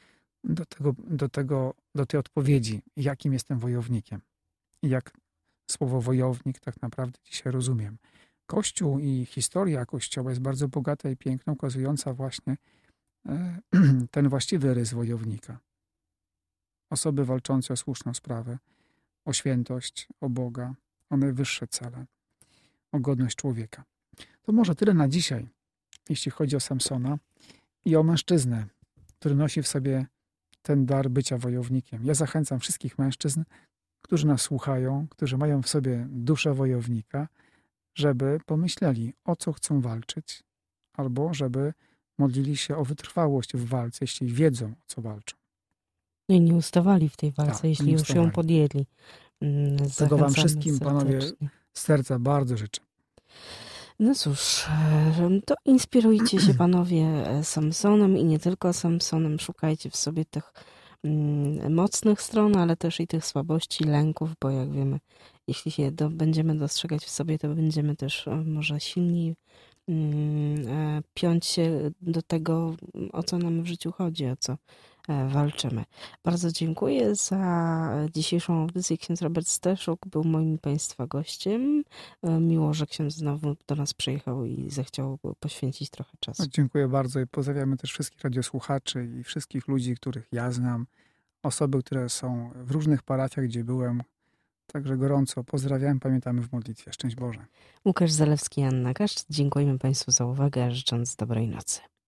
do tej odpowiedzi. Jakim jestem wojownikiem? I jak słowo wojownik tak naprawdę dzisiaj rozumiem. Kościół i historia Kościoła jest bardzo bogata i piękna, ukazująca właśnie ten właściwy rys wojownika. Osoby walczące o słuszną sprawę, o świętość, o Boga, o najwyższe cele, o godność człowieka. To może tyle na dzisiaj, jeśli chodzi o Samsona i o mężczyznę, który nosi w sobie ten dar bycia wojownikiem. Ja zachęcam wszystkich mężczyzn, którzy nas słuchają, którzy mają w sobie duszę wojownika, żeby pomyśleli, o co chcą walczyć, albo żeby modlili się o wytrwałość w walce, jeśli wiedzą, o co walczą. No i nie ustawali w tej walce, jeśli już ją podjęli. Tego wam wszystkim, panowie, z serca bardzo życzę. No cóż, to inspirujcie się, panowie, Samsonem i nie tylko Samsonem. Szukajcie w sobie tych mocnych stron, ale też i tych słabości, lęków, bo jak wiemy, jeśli się będziemy dostrzegać w sobie, to będziemy też może silniej piąć się do tego, o co nam w życiu chodzi, o co walczymy. Bardzo dziękuję za dzisiejszą audycję. Ksiądz Robert Steszuk był moim Państwa gościem. Miło, że ksiądz znowu do nas przyjechał i zechciał poświęcić trochę czasu. Dziękuję bardzo i pozdrawiamy też wszystkich radiosłuchaczy i wszystkich ludzi, których ja znam, osoby, które są w różnych parafiach, gdzie byłem. Także gorąco pozdrawiam, pamiętamy w modlitwie. Szczęść Boże. Łukasz Zalewski, Anna Kaszcz. Dziękujemy Państwu za uwagę, życząc dobrej nocy.